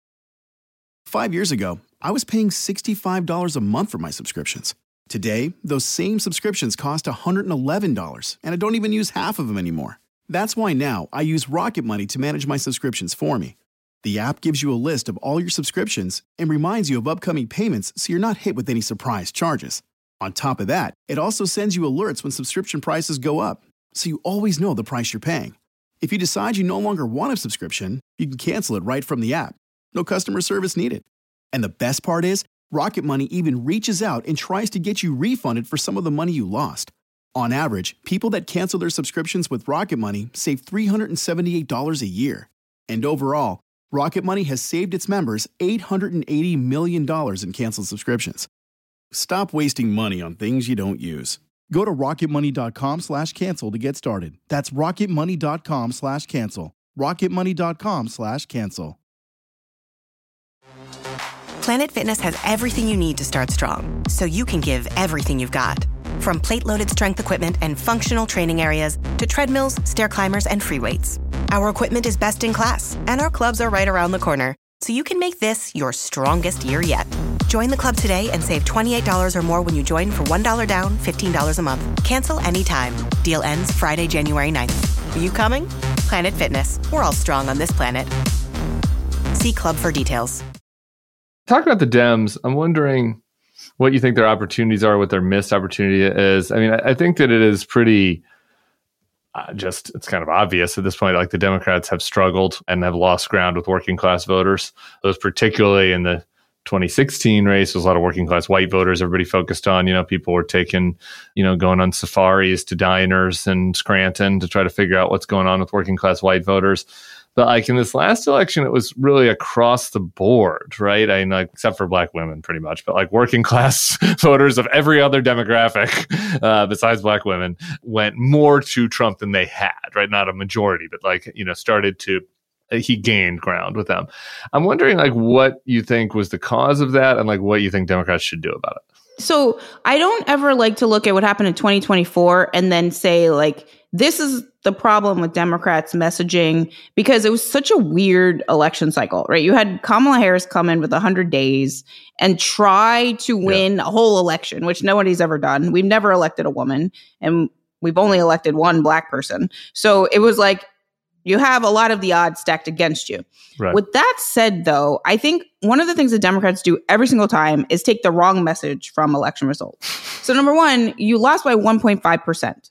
Five years ago, I was paying sixty-five dollars a month for my subscriptions. Today, those same subscriptions cost one hundred eleven dollars, and I don't even use half of them anymore. That's why now I use Rocket Money to manage my subscriptions for me. The app gives you a list of all your subscriptions and reminds you of upcoming payments so you're not hit with any surprise charges. On top of that, it also sends you alerts when subscription prices go up, so you always know the price you're paying. If you decide you no longer want a subscription, you can cancel it right from the app. No customer service needed. And the best part is, Rocket Money even reaches out and tries to get you refunded for some of the money you lost. On average, people that cancel their subscriptions with Rocket Money save three hundred seventy-eight dollars a year. And overall, Rocket Money has saved its members eight hundred eighty million dollars in canceled subscriptions. Stop wasting money on things you don't use. Go to rocketmoney.com slash cancel to get started. That's rocketmoney.com slash cancel. rocketmoney.com slash cancel. Planet Fitness has everything you need to start strong, so you can give everything you've got. From plate-loaded strength equipment and functional training areas to treadmills, stair climbers, and free weights. Our equipment is best in class, and our clubs are right around the corner, so you can make this your strongest year yet. Join the club today and save twenty-eight dollars or more when you join for one dollar down, fifteen dollars a month. Cancel anytime. Deal ends Friday, January ninth. Are you coming? Planet Fitness. We're all strong on this planet. See club for details. Talking about the Dems, I'm wondering what you think their opportunities are, what their missed opportunity is. I mean, I, I think that it is pretty uh, just, it's kind of obvious at this point, like the Democrats have struggled and have lost ground with working class voters. Those particularly in the twenty sixteen race, there was a lot of working class white voters everybody focused on. You know, people were taking, you know, going on safaris to diners in Scranton to try to figure out what's going on with working class white voters. But like in this last election, it was really across the board, right? I mean, like, except for black women, pretty much. But like working class voters of every other demographic uh, besides black women went more to Trump than they had, right? Not a majority, but like, you know, started to, uh, he gained ground with them. I'm wondering like what you think was the cause of that and like what you think Democrats should do about it. So I don't ever like to look at what happened in twenty twenty-four and then say like, this is the problem with Democrats' messaging, because it was such a weird election cycle, right? You had Kamala Harris come in with one hundred days and try to win yeah. a whole election, which nobody's ever done. We've never elected a woman, and we've only elected one black person. So it was like, you have a lot of the odds stacked against you. Right. With that said, though, I think one of the things that Democrats do every single time is take the wrong message from election results. So number one, you lost by one point five percent.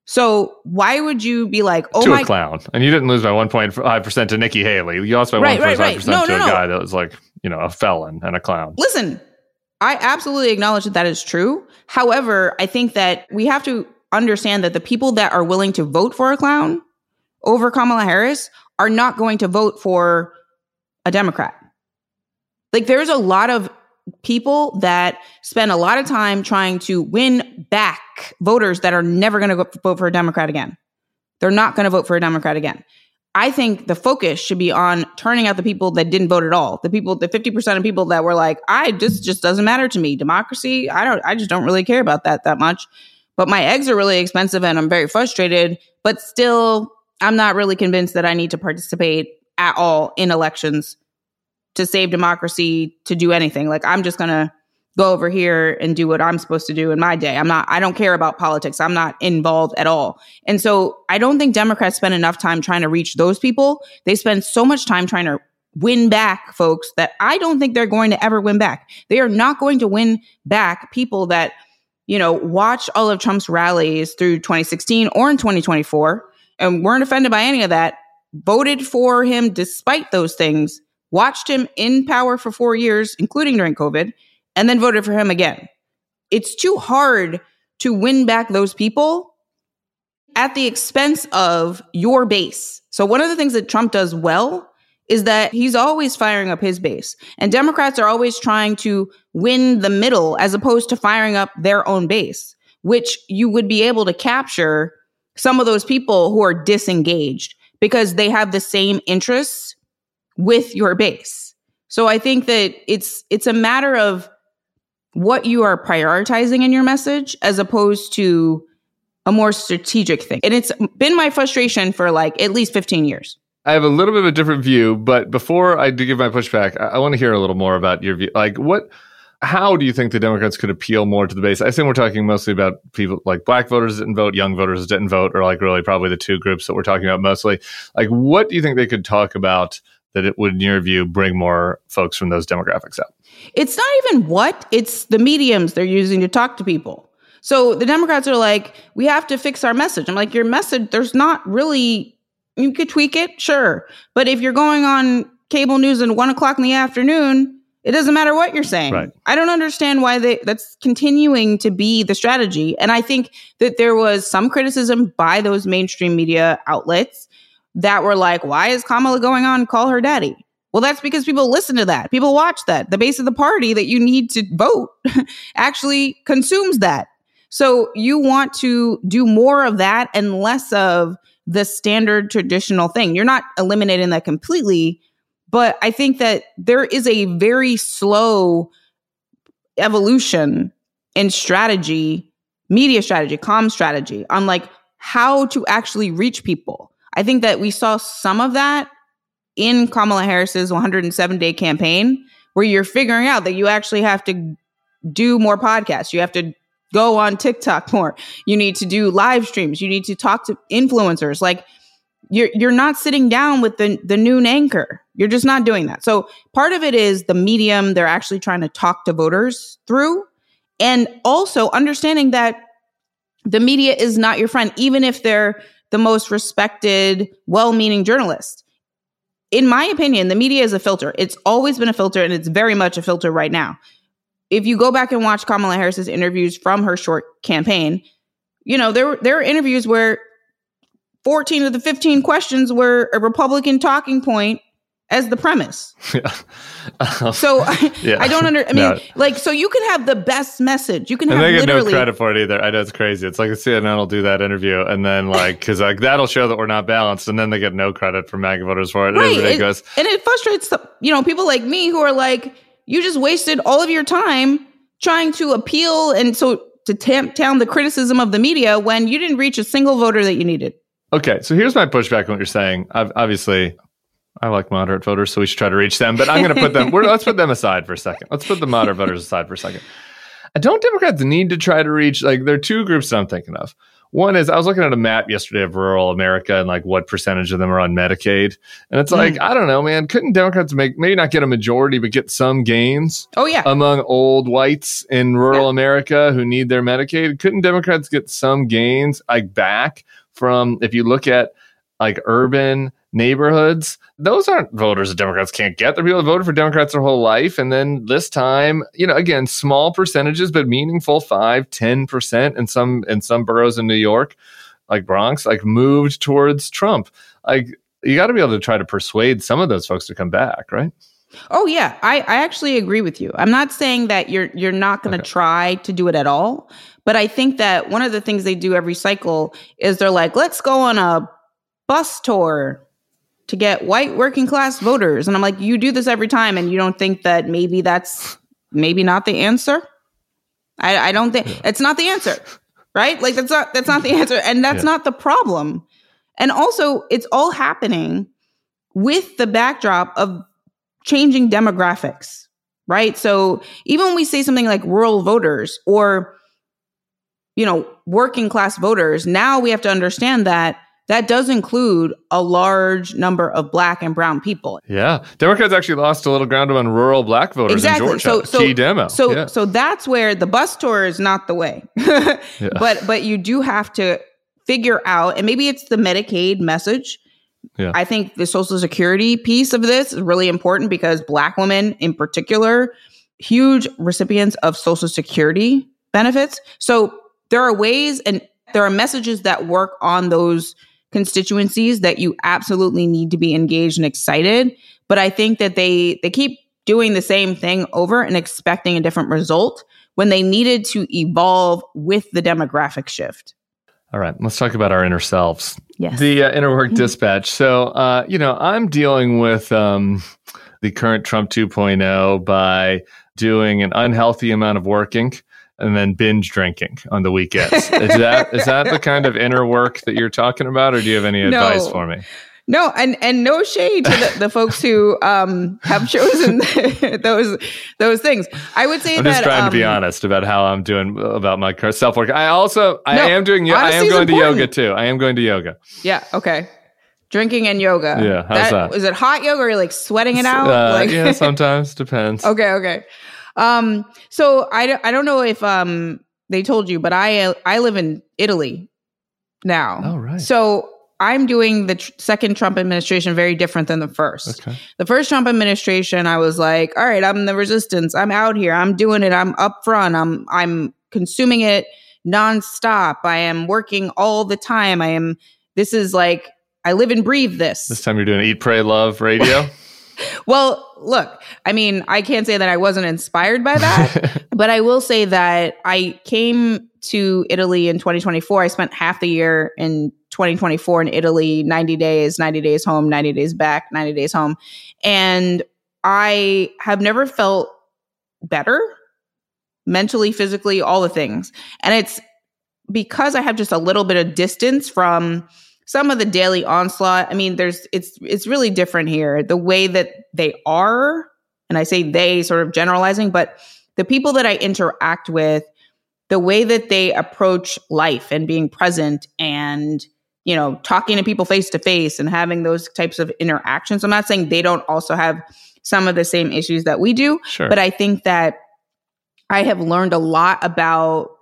So why would you be like, oh to my... a clown. And you didn't lose by one point five percent to Nikki Haley. You lost by right, one point five percent right, right. No, to no, a no. guy that was like, you know, a felon and a clown. Listen, I absolutely acknowledge that that is true. However, I think that we have to understand that the people that are willing to vote for a clown over Kamala Harris are not going to vote for a Democrat. Like, there's a lot of people that spend a lot of time trying to win back voters that are never going to vote for a Democrat again. They're not going to vote for a Democrat again. I think the focus should be on turning out the people that didn't vote at all. The people, the fifty percent of people that were like, I this just doesn't matter to me. Democracy, I don't, I just don't really care about that that much. But my eggs are really expensive and I'm very frustrated. But still, I'm not really convinced that I need to participate at all in elections to save democracy, to do anything. Like, I'm just going to go over here and do what I'm supposed to do in my day. I'm not, I don't care about politics. I'm not involved at all. And so I don't think Democrats spend enough time trying to reach those people. They spend so much time trying to win back folks that I don't think they're going to ever win back. They are not going to win back people that, you know, watch all of Trump's rallies through twenty sixteen or in twenty twenty-four and weren't offended by any of that, voted for him despite those things, watched him in power for four years, including during COVID, and then voted for him again. It's too hard to win back those people at the expense of your base. So one of the things that Trump does well is that he's always firing up his base. And Democrats are always trying to win the middle as opposed to firing up their own base, which you would be able to capture some of those people who are disengaged because they have the same interests with your base. So I think that it's it's a matter of what you are prioritizing in your message as opposed to a more strategic thing. And it's been my frustration for like at least fifteen years. I have a little bit of a different view, but before I do give my pushback, I, I want to hear a little more about your view. Like, what, how do you think the Democrats could appeal more to the base? I think we're talking mostly about people like black voters that didn't vote, young voters that didn't vote, or like really probably the two groups that we're talking about mostly. Like, what do you think they could talk about that it would, in your view, bring more folks from those demographics out? It's not even what, it's the mediums they're using to talk to people. So the Democrats are like, we have to fix our message. I'm like, your message, there's not really, you could tweak it, sure. But if you're going on cable news at one o'clock in the afternoon, it doesn't matter what you're saying. Right. I don't understand why they, that's continuing to be the strategy. And I think that there was some criticism by those mainstream media outlets that were like, why is Kamala going on Call Her Daddy? Well, that's because people listen to that. People watch that. The base of the party that you need to vote actually consumes that. So you want to do more of that and less of the standard traditional thing. You're not eliminating that completely, but I think that there is a very slow evolution in strategy, media strategy, comm strategy, on like how to actually reach people. I think that we saw some of that in Kamala Harris's one hundred seven day campaign, where you're figuring out that you actually have to do more podcasts. You have to go on TikTok more. You need to do live streams. You need to talk to influencers. Like you're you're not sitting down with the, the noon anchor. You're just not doing that. So part of it is the medium they're actually trying to talk to voters through. And also understanding that the media is not your friend, even if they're the most respected, well-meaning journalist. In my opinion, the media is a filter. It's always been a filter, and it's very much a filter right now. If you go back and watch Kamala Harris's interviews from her short campaign, you know, there, there are interviews where fourteen of the fifteen questions were a Republican talking point as the premise. Yeah. Um, so yeah. I don't under, I mean, no. like, so you can have the best message. You can and have they get literally- no credit for it either. I know it's crazy. It's like C N N will do that interview and then like, cause like that'll show that we're not balanced. And then they get no credit from MAGA voters for it. Right. It is ridiculous. It, and it frustrates, the, you know, people like me who are like, you just wasted all of your time trying to appeal and so to tamp down the criticism of the media when you didn't reach a single voter that you needed. Okay, so here's my pushback on what you're saying. I've, obviously, I like moderate voters, so we should try to reach them. But I'm going to put them. We're, let's put them aside for a second. Let's put the moderate voters aside for a second. Don't Democrats need to try to reach? Like, there are two groups that I'm thinking of. One is I was looking at a map yesterday of rural America and like what percentage of them are on Medicaid, and it's like mm. I don't know, man. Couldn't Democrats make maybe not get a majority, but get some gains? Oh yeah, among old whites in rural yeah. America who need their Medicaid. Couldn't Democrats get some gains like back from if you look at like urban neighborhoods? Those aren't voters that Democrats can't get. They're people that voted for Democrats their whole life. And then this time, you know, again, small percentages, but meaningful, five, ten percent in some in some boroughs in New York, like Bronx, like moved towards Trump. Like you got to be able to try to persuade some of those folks to come back, right? Oh, yeah, I, I actually agree with you. I'm not saying that you're you're not going to okay. try to do it at all. But I think that one of the things they do every cycle is they're like, let's go on a bus tour to get white working class voters. And I'm like, you do this every time and you don't think that maybe that's maybe not the answer? I, I don't think yeah. it's not the answer, right? Like that's not that's not the answer. And that's yeah. not the problem. And also it's all happening with the backdrop of changing demographics, right? So even when we say something like rural voters or, you know, working class voters, now we have to understand that that does include a large number of Black and brown people. Yeah. Democrats actually lost a little ground among rural Black voters exactly. in Georgia. So, so, Key demo. So, yeah. so that's where the bus tour is not the way. yeah. But but you do have to figure out, and maybe it's the Medicaid message. Yeah. I think the Social Security piece of this is really important because Black women in particular, huge recipients of Social Security benefits. So there are ways and there are messages that work on those constituencies that you absolutely need to be engaged and excited. But I think that they they keep doing the same thing over and expecting a different result when they needed to evolve with the demographic shift. All right, let's talk about our inner selves. Yes. The uh, Inner Work Dispatch. So, uh, you know, I'm dealing with um, the current Trump two point oh by doing an unhealthy amount of working and then binge drinking on the weekends. Is that is that the kind of inner work that you're talking about, or do you have any no. advice for me? No, and, and no shade to the, the folks who um, have chosen those those things. I would say I'm that just trying um, to be honest about how I'm doing about my self work. I also I no, am doing I am going to important. yoga too. I am going to yoga. Yeah. Okay. Drinking and yoga. Yeah, how's that? Is it hot yoga or are you like sweating it out? Uh, like, yeah, sometimes. Depends. Okay, okay. Um, so I, I don't know if um they told you, but I I live in Italy now. Oh, right. So I'm doing the tr- second Trump administration very different than the first. Okay. The first Trump administration, I was like, all right, I'm the resistance. I'm out here. I'm doing it. I'm up front. I'm I'm consuming it nonstop. I am working all the time. I am, this is like, I live and breathe this. This time you're doing Eat, Pray, Love radio? Well, look, I mean, I can't say that I wasn't inspired by that, but I will say that I came to Italy in twenty twenty-four. I spent half the year in twenty twenty-four in Italy, ninety days, ninety days home, ninety days back, ninety days home. And I have never felt better mentally, physically, all the things. And it's because I have just a little bit of distance from some of the daily onslaught. I mean, there's it's it's really different here. The way that they are, and I say they sort of generalizing, but the people that I interact with, the way that they approach life and being present and, you know, talking to people face to face and having those types of interactions. I'm not saying they don't also have some of the same issues that we do, Sure. but I think that I have learned a lot about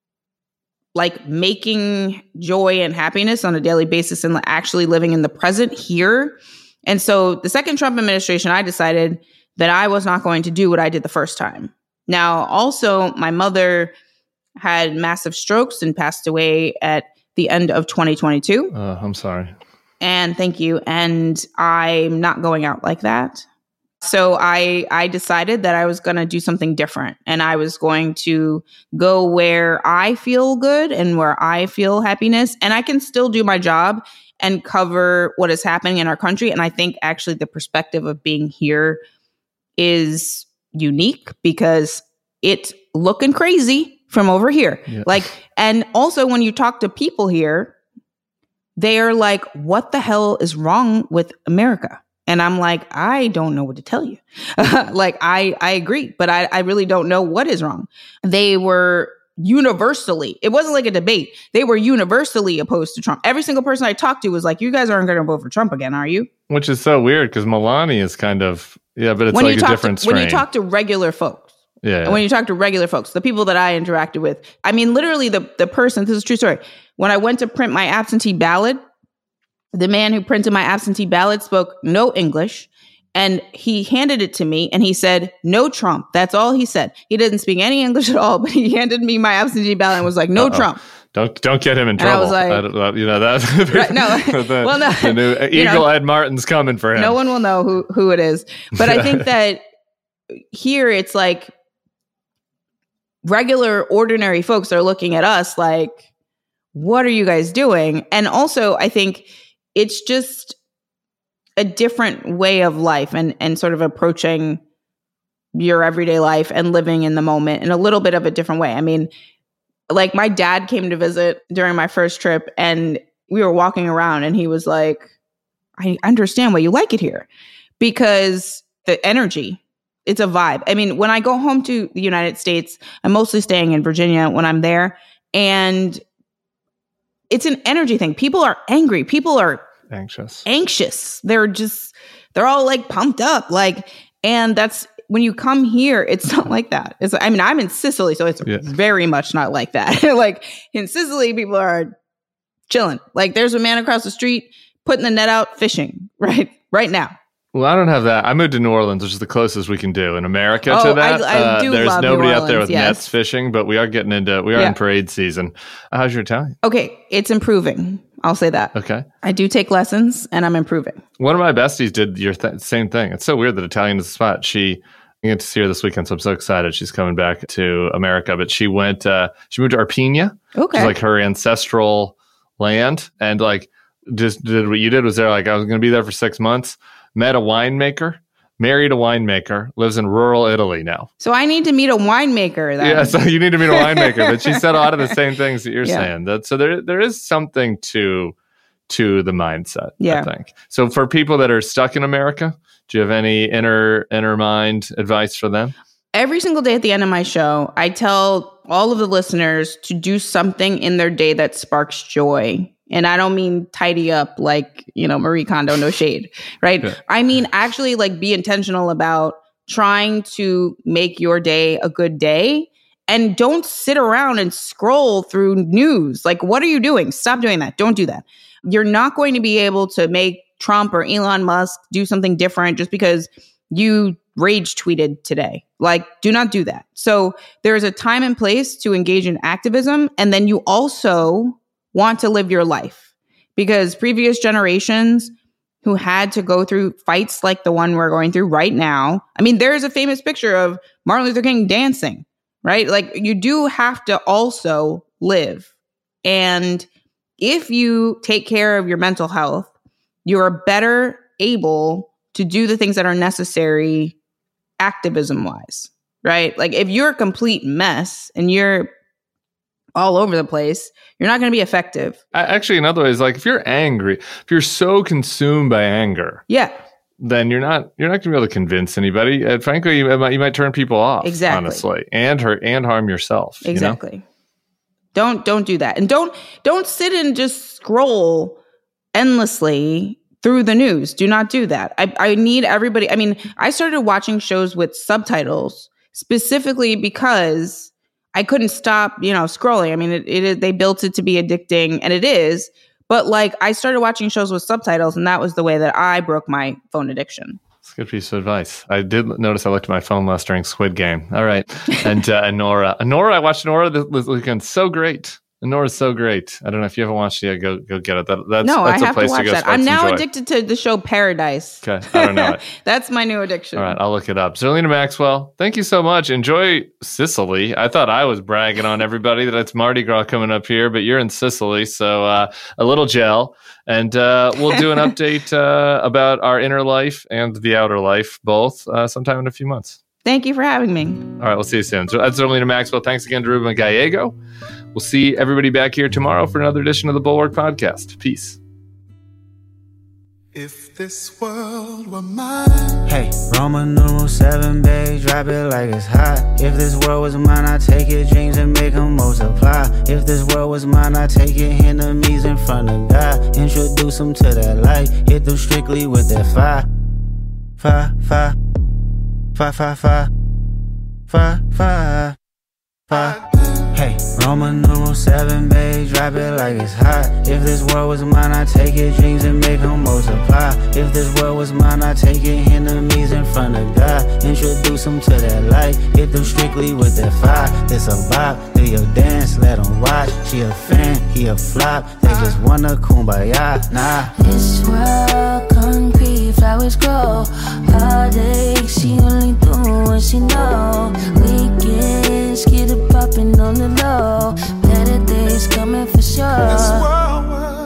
like making joy and happiness on a daily basis and actually living in the present here. And so the second Trump administration, I decided that I was not going to do what I did the first time. Now, also, my mother had massive strokes and passed away at the end of twenty twenty-two. Uh, I'm sorry. And thank you. And I'm not going out like that. So I I decided that I was going to do something different, and I was going to go where I feel good and where I feel happiness, and I can still do my job and cover what is happening in our country. And I think actually the perspective of being here is unique because it's looking crazy from over here. Yeah. Like, and also when you talk to people here, they are like, what the hell is wrong with America? And I'm like, I don't know what to tell you. Like, I, I agree, but I, I really don't know what is wrong. They were universally, it wasn't like a debate. They were universally opposed to Trump. Every single person I talked to was like, you guys aren't going to vote for Trump again, are you? Which is so weird because Melania is kind of, yeah, but it's when like you a talk different to, strain. When you talk to regular folks, yeah, and when you talk to regular folks, the people that I interacted with, I mean, literally the, the person, this is a true story. When I went to print my absentee ballot, the man who printed my absentee ballot spoke no English, and he handed it to me and he said, no Trump. That's all he said. He didn't speak any English at all, but he handed me my absentee ballot and was like, no Uh-oh. Trump. Don't don't get him in and trouble. I was like, I don't, you know that. Right, no, the, well, no, the new Eagle know, Ed Martin's coming for him. No one will know who who it is, but I think that here it's like regular, ordinary folks are looking at us like, what are you guys doing? And also, I think it's just a different way of life and, and sort of approaching your everyday life and living in the moment in a little bit of a different way. I mean, like my dad came to visit during my first trip and we were walking around and he was like, I understand why you like it here because the energy, it's a vibe. I mean, when I go home to the United States, I'm mostly staying in Virginia when I'm there, and it's an energy thing. People are angry. People are anxious. Anxious. They're just, they're all like pumped up. Like, and that's when you come here, it's not like that. It's, I mean, I'm in Sicily, so it's yeah. very much not like that. Like in Sicily, people are chilling. Like there's a man across the street putting the net out fishing right, right now. Well, I don't have that. I moved to New Orleans, which is the closest we can do in America oh, to that. I, I do uh, there's love nobody New out there Orleans, with yes. nets fishing, but we are getting into, we are yeah. in parade season. How's your Italian? Okay, it's improving. I'll say that. Okay. I do take lessons and I'm improving. One of my besties did your th- same thing. It's so weird that Italian is the spot. She, I get to see her this weekend, so I'm so excited. She's coming back to America, but she went, uh, she moved to Arpina, okay. which is like her ancestral land. And like, just did what you did was there, like, I was going to be there for six months, met a winemaker, married a winemaker, lives in rural Italy now. So I need to meet a winemaker then. Yeah, so you need to meet a winemaker. But she said a lot of the same things that you're yeah. saying. That so there there is something to to the mindset, yeah. I think. So for people that are stuck in America, do you have any inner inner mind advice for them? Every single day at the end of my show, I tell all of the listeners to do something in their day that sparks joy. And I don't mean tidy up like, you know, Marie Kondo, no shade, right? Yeah. I mean, actually like be intentional about trying to make your day a good day, and don't sit around and scroll through news. Like, what are you doing? Stop doing that. Don't do that. You're not going to be able to make Trump or Elon Musk do something different just because you rage tweeted today. Like, do not do that. So there's a time and place to engage in activism. And then you also want to live your life, because previous generations who had to go through fights like the one we're going through right now. I mean, there is a famous picture of Martin Luther King dancing, right? Like, you do have to also live. And if you take care of your mental health, you're better able to do the things that are necessary activism wise, right? Like, if you're a complete mess and you're all over the place, you're not going to be effective. Actually, in other ways, like if you're angry, if you're so consumed by anger, yeah, then you're not you're not going to be able to convince anybody. And frankly, you might, you might turn people off, exactly. honestly, and hurt and harm yourself. Exactly. You know? Don't don't do that, and don't don't sit and just scroll endlessly through the news. Do not do that. I, I need everybody. I mean, I started watching shows with subtitles specifically because I couldn't stop, you know, scrolling. I mean, it, it they built it to be addicting, and it is. But like, I started watching shows with subtitles, and that was the way that I broke my phone addiction. That's a good piece of advice. I did notice I looked at my phone less during Squid Game. All right. And uh, Nora. Nora, I watched Nora this weekend. So great. Nora's so great. I don't know if you haven't watched it yet. Go go get it. That, that's, no, that's I a have place to watch to go that. I'm now joy. addicted to the show Paradise. Okay, I don't know it. That's my new addiction. All right, I'll look it up. Zerlina Maxwell, thank you so much. Enjoy Sicily. I thought I was bragging on everybody that it's Mardi Gras coming up here, but you're in Sicily, so uh, a little gel. And uh, we'll do an update uh, about our inner life and the outer life, both, uh, sometime in a few months. Thank you for having me. All right, we'll see you soon. So that's Zerlina Maxwell. Thanks again to Ruben Gallego. We'll see everybody back here tomorrow for another edition of the Bulwark Podcast. Peace. If this world were mine. Hey, Roman numeral seven, babe, drop it like it's hot. If this world was mine, I'd take your dreams and make them multiply. If this world was mine, I'd take your enemies in front of God. Introduce them to that light, hit them strictly with that fire. Fire, fire, fire, fire, fire, fire, fire, fire. Hey, Roman numeral seven, babe, drop it like it's hot. If this world was mine, I'd take your dreams and make them multiply. If this world was mine, I'd take your enemies in front of God. Introduce them to that light, hit them strictly with that fire. This a bop, do your dance, let them watch. She a fan, he a flop, they just wanna kumbaya, nah. This world concrete, flowers grow. Heartache, she only do what she know. Weekends, get it poppin' on the low. Better days coming for sure. This world,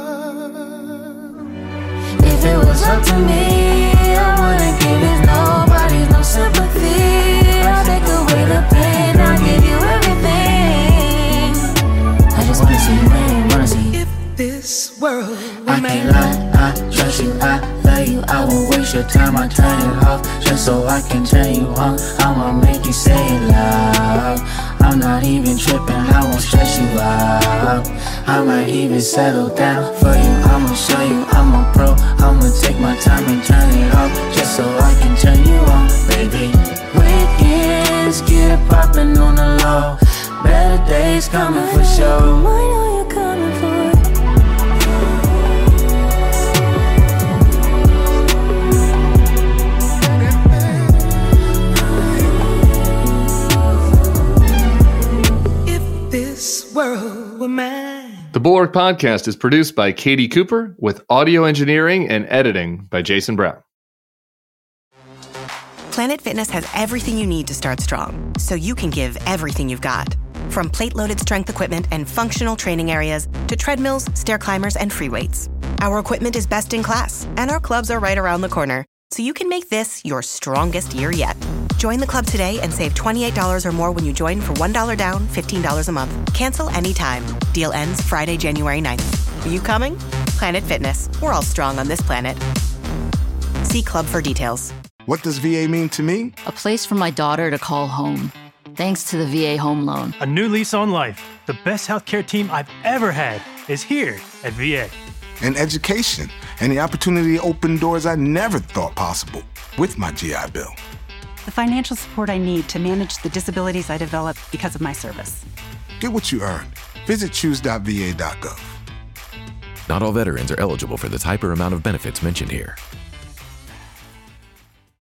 if it was up to me, I wouldn't give it nobody no sympathy. I'll take away the pain, I'll give you everything. I just wanna see you win, wanna see you. if this world were I mine. can't lie, I trust you, I love you. I won't waste your time, I turn it off just so I can turn you on. I'ma make you say it loud. I'm not even tripping, I won't stress you out. I might even settle down for you. I'ma show you I'm a pro. I'ma take my time and turn it off just so I can turn you on, baby. Weekends, get it poppin' on the low. Better days coming for sure. I know you're coming for it. World were mine. The Bulwark Podcast is produced by Katie Cooper with audio engineering and editing by Jason Brown. Planet Fitness has everything you need to start strong, so you can give everything you've got. From plate-loaded strength equipment and functional training areas to treadmills, stair climbers, and free weights. Our equipment is best in class, and our clubs are right around the corner, so you can make this your strongest year yet. Join the club today and save twenty-eight dollars or more when you join for one dollar down, fifteen dollars a month. Cancel anytime. Deal ends Friday, January ninth. Are you coming? Planet Fitness. We're all strong on this planet. See club for details. What does V A mean to me? A place for my daughter to call home. Thanks to the V A Home Loan. A new lease on life. The best healthcare team I've ever had. is here at V A. And education and the opportunity to open doors I never thought possible with my G I Bill. The financial support I need to manage the disabilities I developed because of my service. Get what you earned. Visit choose dot v a dot gov. Not all veterans are eligible for the type or amount of benefits mentioned here.